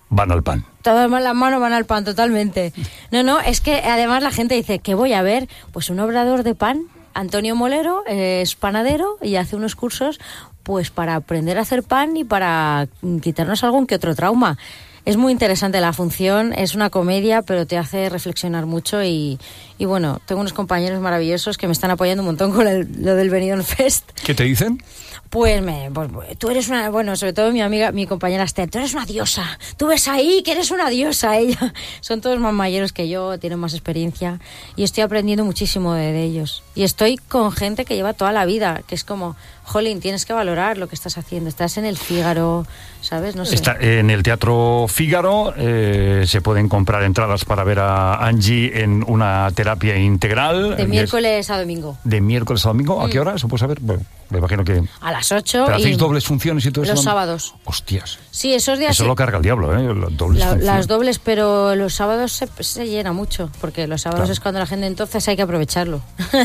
van al pan. Todas las manos van al pan, totalmente. No, no, es que además la gente dice, ¿qué voy a ver? Pues un obrador de pan. Antonio Molero es panadero y hace unos cursos pues para aprender a hacer pan y para quitarnos algún que otro trauma. Es muy interesante la función, es una comedia, pero te hace reflexionar mucho y, y bueno, tengo unos compañeros maravillosos que me están apoyando un montón con el, lo del Benidorm Fest. ¿Qué te dicen? Pues, me, pues tú eres una, bueno, sobre todo mi amiga, mi compañera Esther, tú eres una diosa, tú ves ahí que eres una diosa, ella. Son todos más mayores que yo, tienen más experiencia y estoy aprendiendo muchísimo de, de ellos. Y estoy con gente que lleva toda la vida, que es como, jolín, tienes que valorar lo que estás haciendo, estás en el Fígaro, ¿sabes? No sé. Está en el Teatro Fígaro, eh, se pueden comprar entradas para ver a Angie en una terapia integral. De miércoles a domingo. De miércoles a domingo, ¿a Mm. qué hora? ¿Se puede saber? Bueno, me imagino que... A las ocho. ¿Pero y hacéis dobles funciones y todo eso? los sábados. Hostias. Sí, esos días Eso sí. lo carga el diablo, ¿eh? Las dobles La- funciones. las dobles, pero los sábados se, se llena mucho, porque los sábados Claro. es cuando la gente, entonces hay que aprovecharlo.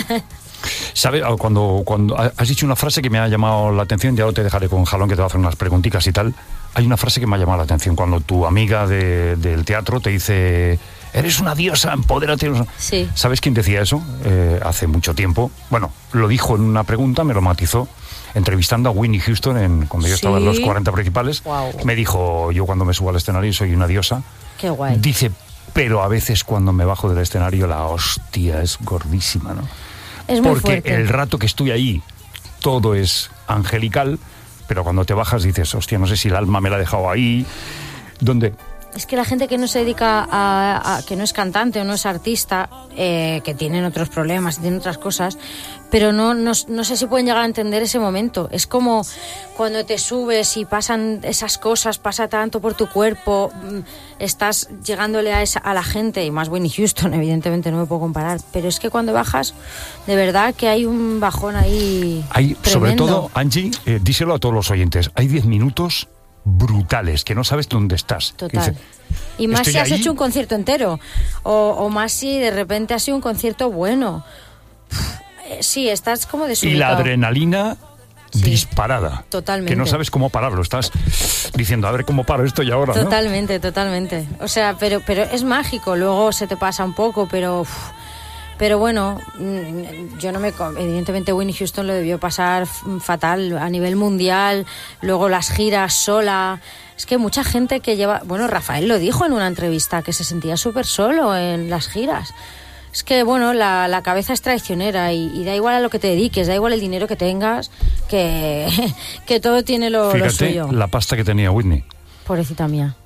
¿Sabes? Cuando, cuando has dicho una frase que me ha llamado la atención, ya te dejaré con Jalón que te va a hacer unas preguntitas y tal. Hay una frase que me ha llamado la atención cuando tu amiga de- del teatro te dice: eres una diosa, empodérate. Sí. ¿Sabes quién decía eso? Eh, hace mucho tiempo. Bueno, lo dijo en una pregunta, me lo matizó, entrevistando a Whitney Houston en, cuando yo Sí. estaba en los cuarenta principales. Guau. Me dijo: yo cuando me subo al escenario soy una diosa. Qué guay. Dice, pero a veces cuando me bajo del escenario la hostia es gordísima, ¿no? Es muy Porque fuerte. el rato que estoy ahí todo es angelical, pero cuando te bajas dices, hostia, no sé si el alma me la ha dejado ahí. ¿Dónde? Es que la gente que no se dedica a, a- que no es cantante o no es artista, eh, que tienen otros problemas, tienen otras cosas, pero no, no, no sé si pueden llegar a entender ese momento. Es como cuando te subes y pasan esas cosas, pasa tanto por tu cuerpo, mm, estás llegándole a, esa, a la gente, y más Whitney Houston, evidentemente no me puedo comparar, pero es que cuando bajas, de verdad que hay un bajón ahí Hay, sobre tremendo. todo, Angie, eh, díselo a todos los oyentes, hay diez minutos brutales, que no sabes dónde estás. Que Total. dice, Y más estoy si has ahí, hecho un concierto entero. O, o más si de repente ha sido un concierto bueno. Uf, eh, Sí, estás como y la desubicado. adrenalina Sí. disparada. Totalmente. Que no sabes cómo pararlo. Estás diciendo, a ver cómo paro esto y ahora, ¿no? Totalmente, totalmente. O sea, pero, pero es mágico. Luego se te pasa un poco, pero... uf, pero bueno, mm, yo no me... co- Evidentemente Whitney Houston lo debió pasar f- fatal a nivel mundial. Luego las giras sola. Es que mucha gente que lleva... Bueno, Rafael lo dijo en una entrevista, que se sentía súper solo en las giras. Es que, bueno, la, la cabeza es traicionera y, y da igual a lo que te dediques, da igual el dinero que tengas, que, que todo tiene lo, lo Fíjate suyo. la pasta que tenía Whitney. Pobrecita mía.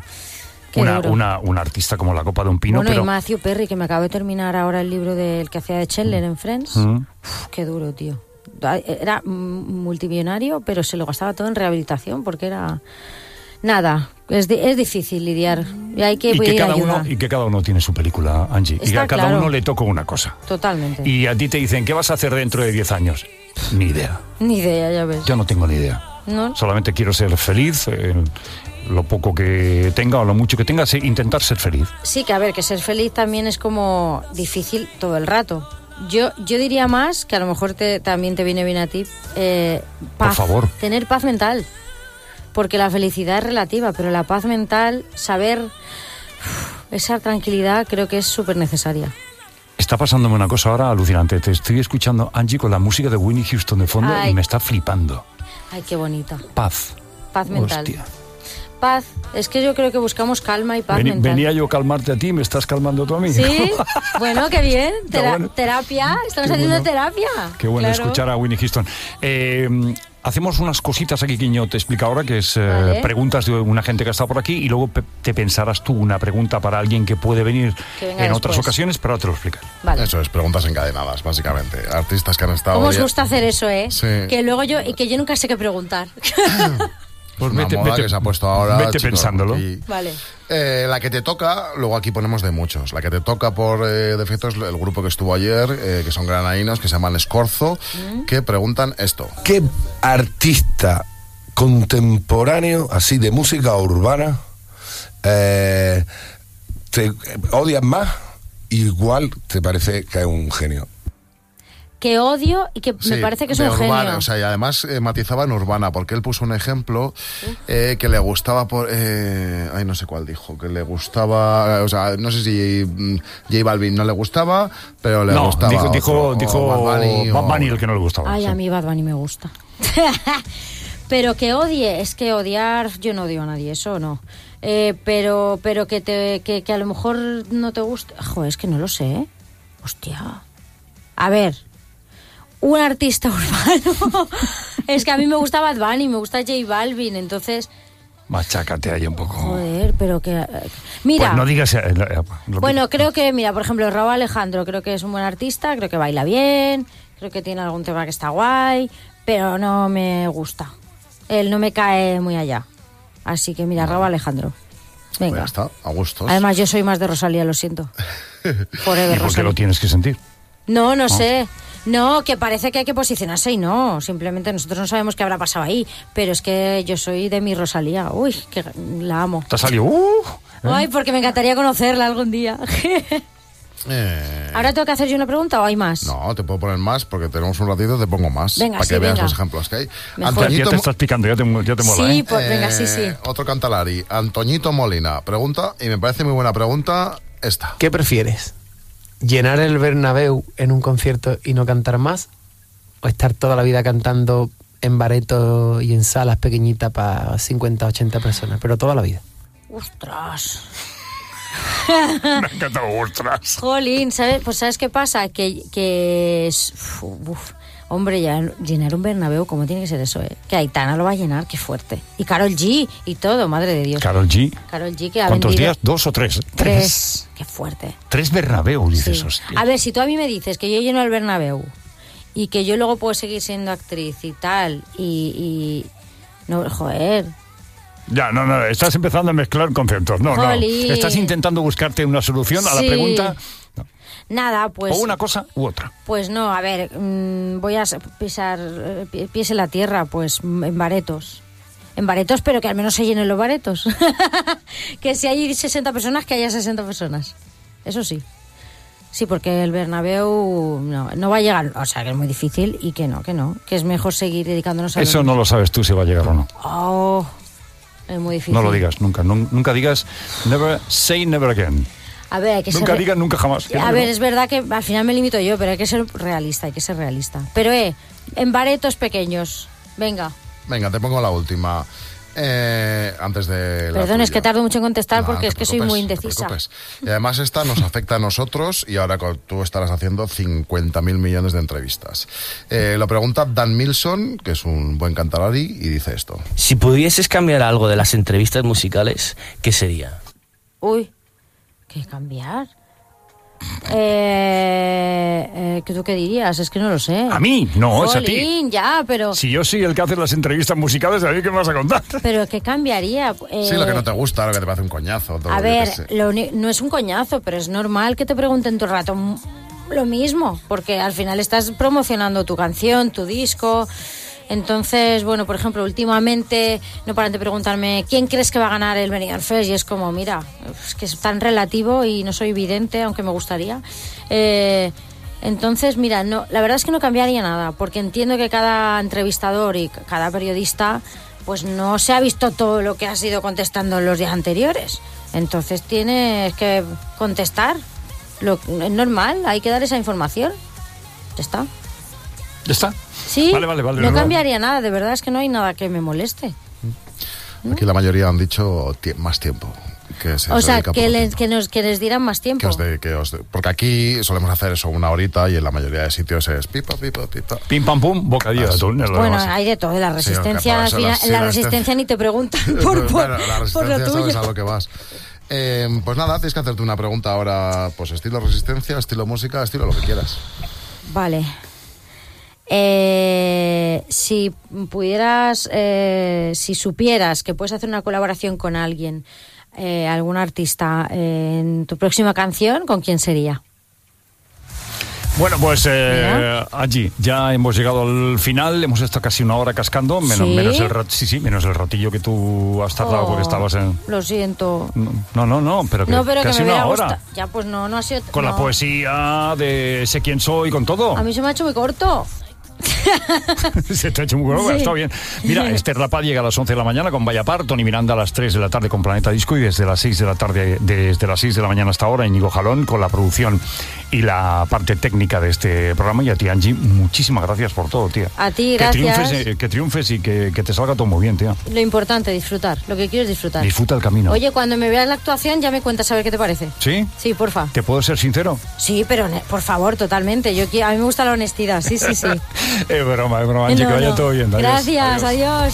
Qué Una, duro. una, una artista como la copa de un pino, Bueno, pero... y Matthew Perry, que me acabo de terminar ahora el libro del que hacía de Chandler en Friends. Mm. Uf, qué duro, tío. Era mm, multimillonario, pero se lo gastaba todo en rehabilitación porque era... Nada, es, di- es difícil lidiar. Y hay que y, que pedir cada ayuda. uno, y que cada uno tiene su película, Angie. y Está a cada claro. uno le toca una cosa. Totalmente. Y a ti te dicen, ¿qué vas a hacer dentro de diez años? Ni idea. Ni idea, ya ves. Yo no tengo ni idea. ¿No? Solamente quiero ser feliz, eh, lo poco que tenga o lo mucho que tenga, sí, intentar ser feliz. Sí, que a ver, que ser feliz también es como difícil todo el rato. Yo, yo diría más, que a lo mejor te, también te viene bien a ti, eh, paz. Por favor. Tener paz mental. Porque la felicidad es relativa, pero la paz mental, saber uf, esa tranquilidad, creo que es súper necesaria. Está pasándome una cosa ahora alucinante. Te estoy escuchando, Angie, con la música de Whitney Houston de fondo Ay. y me está flipando. Ay, qué bonita. Paz. Paz mental. Hostia. Paz. Es que yo creo que buscamos calma y paz Veni- mental. venía yo a calmarte a ti, me estás calmando tú a mí. Sí, bueno, qué bien. Está Tera- bueno. Terapia, estamos Qué haciendo bueno. terapia. Qué bueno Claro. escuchar a Whitney Houston. Eh, hacemos unas cositas aquí que yo te explico ahora, que es eh, Vale. preguntas de una gente que ha estado por aquí y luego pe- te pensarás tú una pregunta para alguien que puede venir Que venga en otras después. ocasiones, pero ahora te lo explicaré. Vale. Eso es, preguntas encadenadas, básicamente. Artistas que han estado... ¿Cómo os ya- gusta hacer eso, eh? Sí. Que luego yo, y que yo nunca sé qué preguntar. Pues una Vete- moda vete- que se ha puesto ahora. vete chicos, pensándolo. aquí. Vale. Eh, la que te toca, luego aquí ponemos de muchos. La que te toca por eh, defecto es el grupo que estuvo ayer, eh, que son granadinos, que se llaman Escorzo, que preguntan esto. ¿Qué artista contemporáneo, así de música urbana, eh, te odias más? Igual te parece que es un genio. que odio y que Sí, me parece que es de un urbana, genio. o sea, y además eh, matizaba en urbana, porque él puso un ejemplo eh, que le gustaba por... Eh, ay, no sé cuál dijo, que le gustaba... O sea, no sé si mm, J Balvin no le gustaba, pero le No, gustaba dijo, otro, dijo, o dijo Bad Bunny, Bad o- Bunny el que no le gustaba. Ay, sí. a mí Bad Bunny me gusta. Pero que odie, es que odiar, yo no odio a nadie, eso no. Eh, pero pero que, te, que, que a lo mejor no te guste. Joder, es que no lo sé, ¿eh? Hostia. A ver, un artista urbano. Es que a mí me gusta Bad Bunny, me gusta J Balvin, entonces... Machácate ahí un poco. Joder, pero que... Mira... Pues no digas... eh, eh, lo que- Bueno, creo que, mira, por ejemplo, Rauw Alejandro, creo que es un buen artista, creo que baila bien, creo que tiene algún tema que está guay, pero no me gusta. Él no me cae muy allá. Así que mira, Rauw Alejandro. Pues Venga. ya está, a gustos. Además, yo soy más de Rosalía, lo siento. Forever, ¿Y por qué Rosalía. lo tienes que sentir? No, no sé. No, que parece que hay que posicionarse y no. Simplemente nosotros no sabemos qué habrá pasado ahí. Pero es que yo soy de mi Rosalía. Uy, que la amo. Te ha salido... Uh, Ay, porque me encantaría conocerla algún día. Eh, ¿Ahora tengo que hacer yo una pregunta o hay más? No, te puedo poner más, porque tenemos un ratito, te pongo más. Venga, para sí, que veas venga. los ejemplos que hay. Mejor. ya, ya Antoñito, te estás picando, ya te, ya te mola, Sí, ¿eh? pues venga, sí, sí. Otro cantalari, Antoñito Molina, pregunta, y me parece muy buena pregunta esta. ¿Qué prefieres? ¿Llenar el Bernabéu en un concierto y no cantar más? ¿O estar toda la vida cantando en baretos y en salas pequeñitas para cincuenta, ochenta personas? Pero toda la vida. ¡Ostras! Me ha encantado, ostras. Jolín, ¿sabes? Pues ¿sabes qué pasa? Que, que es... Uf, hombre, ya llenar un Bernabéu, ¿cómo tiene que ser eso, eh? Que Aitana lo va a llenar, qué fuerte. Y Karol G y todo, madre de Dios. Karol G. Karol G que ha ¿Cuántos vendido... días? ¿Dos o tres? Tres. Qué fuerte. Tres Bernabéu, dices, Sí. hostia. A ver, si tú a mí me dices que yo lleno el Bernabéu y que yo luego puedo seguir siendo actriz y tal, y... y... No, joder... Ya, no, no, estás empezando a mezclar conceptos. No, Jolín. no. Estás intentando buscarte una solución a la Sí. pregunta. No. Nada, pues... O una cosa u otra. Pues no, a ver, mmm, voy a pisar eh, pi- pies en la tierra, pues mm, en baretos. En baretos, pero que al menos se llenen los baretos. Que si hay sesenta personas, que haya sesenta personas. Eso sí. Sí, porque el Bernabéu no, no va a llegar, o sea, que es muy difícil y que no, que no. Que es mejor seguir dedicándonos a... Eso los- no lo sabes tú si va a llegar o no. Oh, es muy difícil. No lo digas nunca. nun- Nunca digas never say never again. A ver, hay que Nunca ser... digas nunca jamás. Que no, A que ver, no. es verdad que al final me limito yo, pero hay que ser realista, hay que ser realista. Pero, eh, en baretos pequeños. Venga. Venga, te pongo la última. Eh, antes de la Perdón, es tuya. que tardo mucho en contestar No, porque no es te que soy preocupes, muy no te indecisa. preocupes. Y además esta nos afecta a nosotros y ahora co- tú estarás haciendo cincuenta mil millones de entrevistas. Eh, lo pregunta Dan Milson, que es un buen cantalari, y dice esto. Si pudieses cambiar algo de las entrevistas musicales, ¿qué sería? Uy, ¿qué cambiar? Eh, eh, ¿Tú qué dirías? Es que no lo sé. A mí, no, es a ti. Jolín, ya, pero... Si yo soy el que hace las entrevistas musicales, ¿a mí qué me vas a contar? ¿Pero qué cambiaría? Eh, Sí, lo que no te gusta, lo que te parece un coñazo. Todo, A yo ver, qué sé. lo uni- no es un coñazo, pero es normal que te pregunten todo el rato mm, lo mismo, porque al final estás promocionando tu canción, tu disco. Entonces, bueno, por ejemplo, últimamente no paran de preguntarme ¿quién crees que va a ganar el Benidorm Fest? Y es como, mira, es que es tan relativo y no soy vidente, aunque me gustaría. Eh, entonces, mira, no, la verdad es que no cambiaría nada, porque entiendo que cada entrevistador y c- cada periodista pues no se ha visto todo lo que has ido contestando en los días anteriores. Entonces tienes que contestar. Lo, es normal, hay que dar esa información. Ya está. ¿Ya está? Sí, Vale, vale, vale. no cambiaría nada, de verdad es que no hay nada que me moleste. Aquí la mayoría han dicho tie- más tiempo. Que se O sea, dedica que poco les, tiempo. que, nos, que les dieran más Que tiempo. os de- que os de- porque aquí solemos hacer eso una horita y en la mayoría de sitios es pipa, pipa, pipa. Pim, pam, pum, bocadillo de atún. es lo Bueno, demás. hay de todo, la Sí, resistencia, aunque al por final- eso en la- la sí, la resistencia ni te preguntan por, por, Bueno, la por lo resistencia sabes tuyo. a lo que vas. Eh, pues nada, tienes que hacerte una pregunta ahora, pues estilo resistencia, estilo música, estilo lo que quieras. Vale. Eh, si pudieras, eh, si supieras que puedes hacer una colaboración con alguien, eh, algún artista, eh, en tu próxima canción, ¿con quién sería? Bueno, pues eh, allí ya hemos llegado al final, hemos estado casi una hora cascando, menos, ¿Sí? menos el rat, sí, sí, menos el ratillo que tú has tardado Oh, porque estabas en... Lo siento. No, no, no, pero que No, pero que casi me una hubiera hora. gustado. Ya, pues no, no ha sido... Con no. la poesía de Sé quién soy, con todo. A mí se me ha hecho muy corto. Se te ha hecho muy corto, Sí. está bien. Mira, Esther Rapaz llega a las once de la mañana con Vaya Par, Tony Miranda a las tres de la tarde con Planeta Disco y desde las seis de la tarde, desde las seis de la mañana hasta ahora, Íñigo Jalón con la producción y la parte técnica de este programa. Y a ti, Angie, muchísimas gracias por todo, tía. A ti, que gracias. Triunfes, eh, que triunfes y que, que te salga todo muy bien, tía. Lo importante, disfrutar. Lo que quiero es disfrutar. Disfruta el camino. Oye, cuando me veas la actuación ya me cuentas a ver qué te parece. ¿Sí? Sí, porfa. ¿Te puedo ser sincero? Sí, pero ne- por favor, totalmente. Yo qui- a mí me gusta la honestidad. Sí, sí, sí. Es broma, es broma, Angie, No, que vaya no. todo bien. Adiós, Gracias, adiós.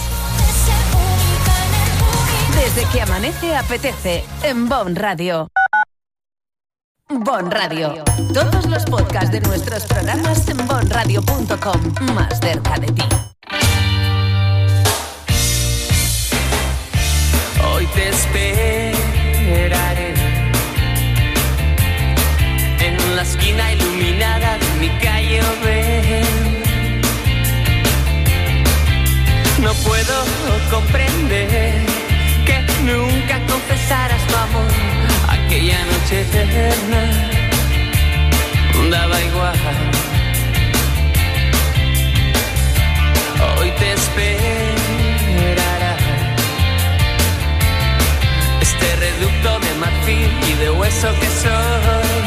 Desde que amanece apetece en Bon Radio. Bon Radio. Todos los podcasts de nuestros programas en bon radio punto com. Más cerca de ti. Hoy te esperaré en la esquina iluminada de mi calle Oven. No puedo comprender que nunca confesaras tu amor. Aquella noche eterna daba igual. Hoy te esperará este reducto de marfil y de hueso que soy.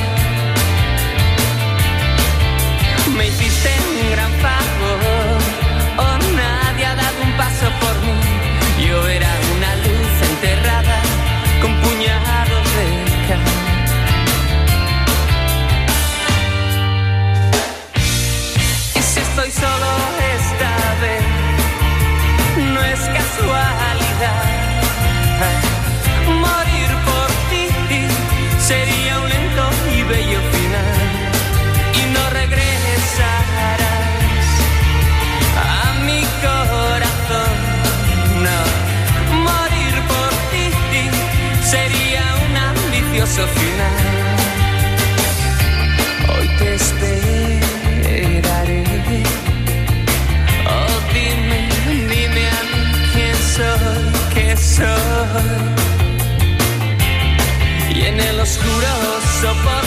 Me hiciste un gran favor, oh, nadie ha dado un paso por mí. Yo era una luz enterrada con puñados de cal. Y si estoy solo esta vez, no es casualidad. Morir por ti sería un lento y bello final. Y no regresarás a mi corazón, no. Morir por ti sería un ambicioso final. Hoy te esperaré. Oh, dime, dime a mí quién soy, qué soy. Y en el oscuro soporte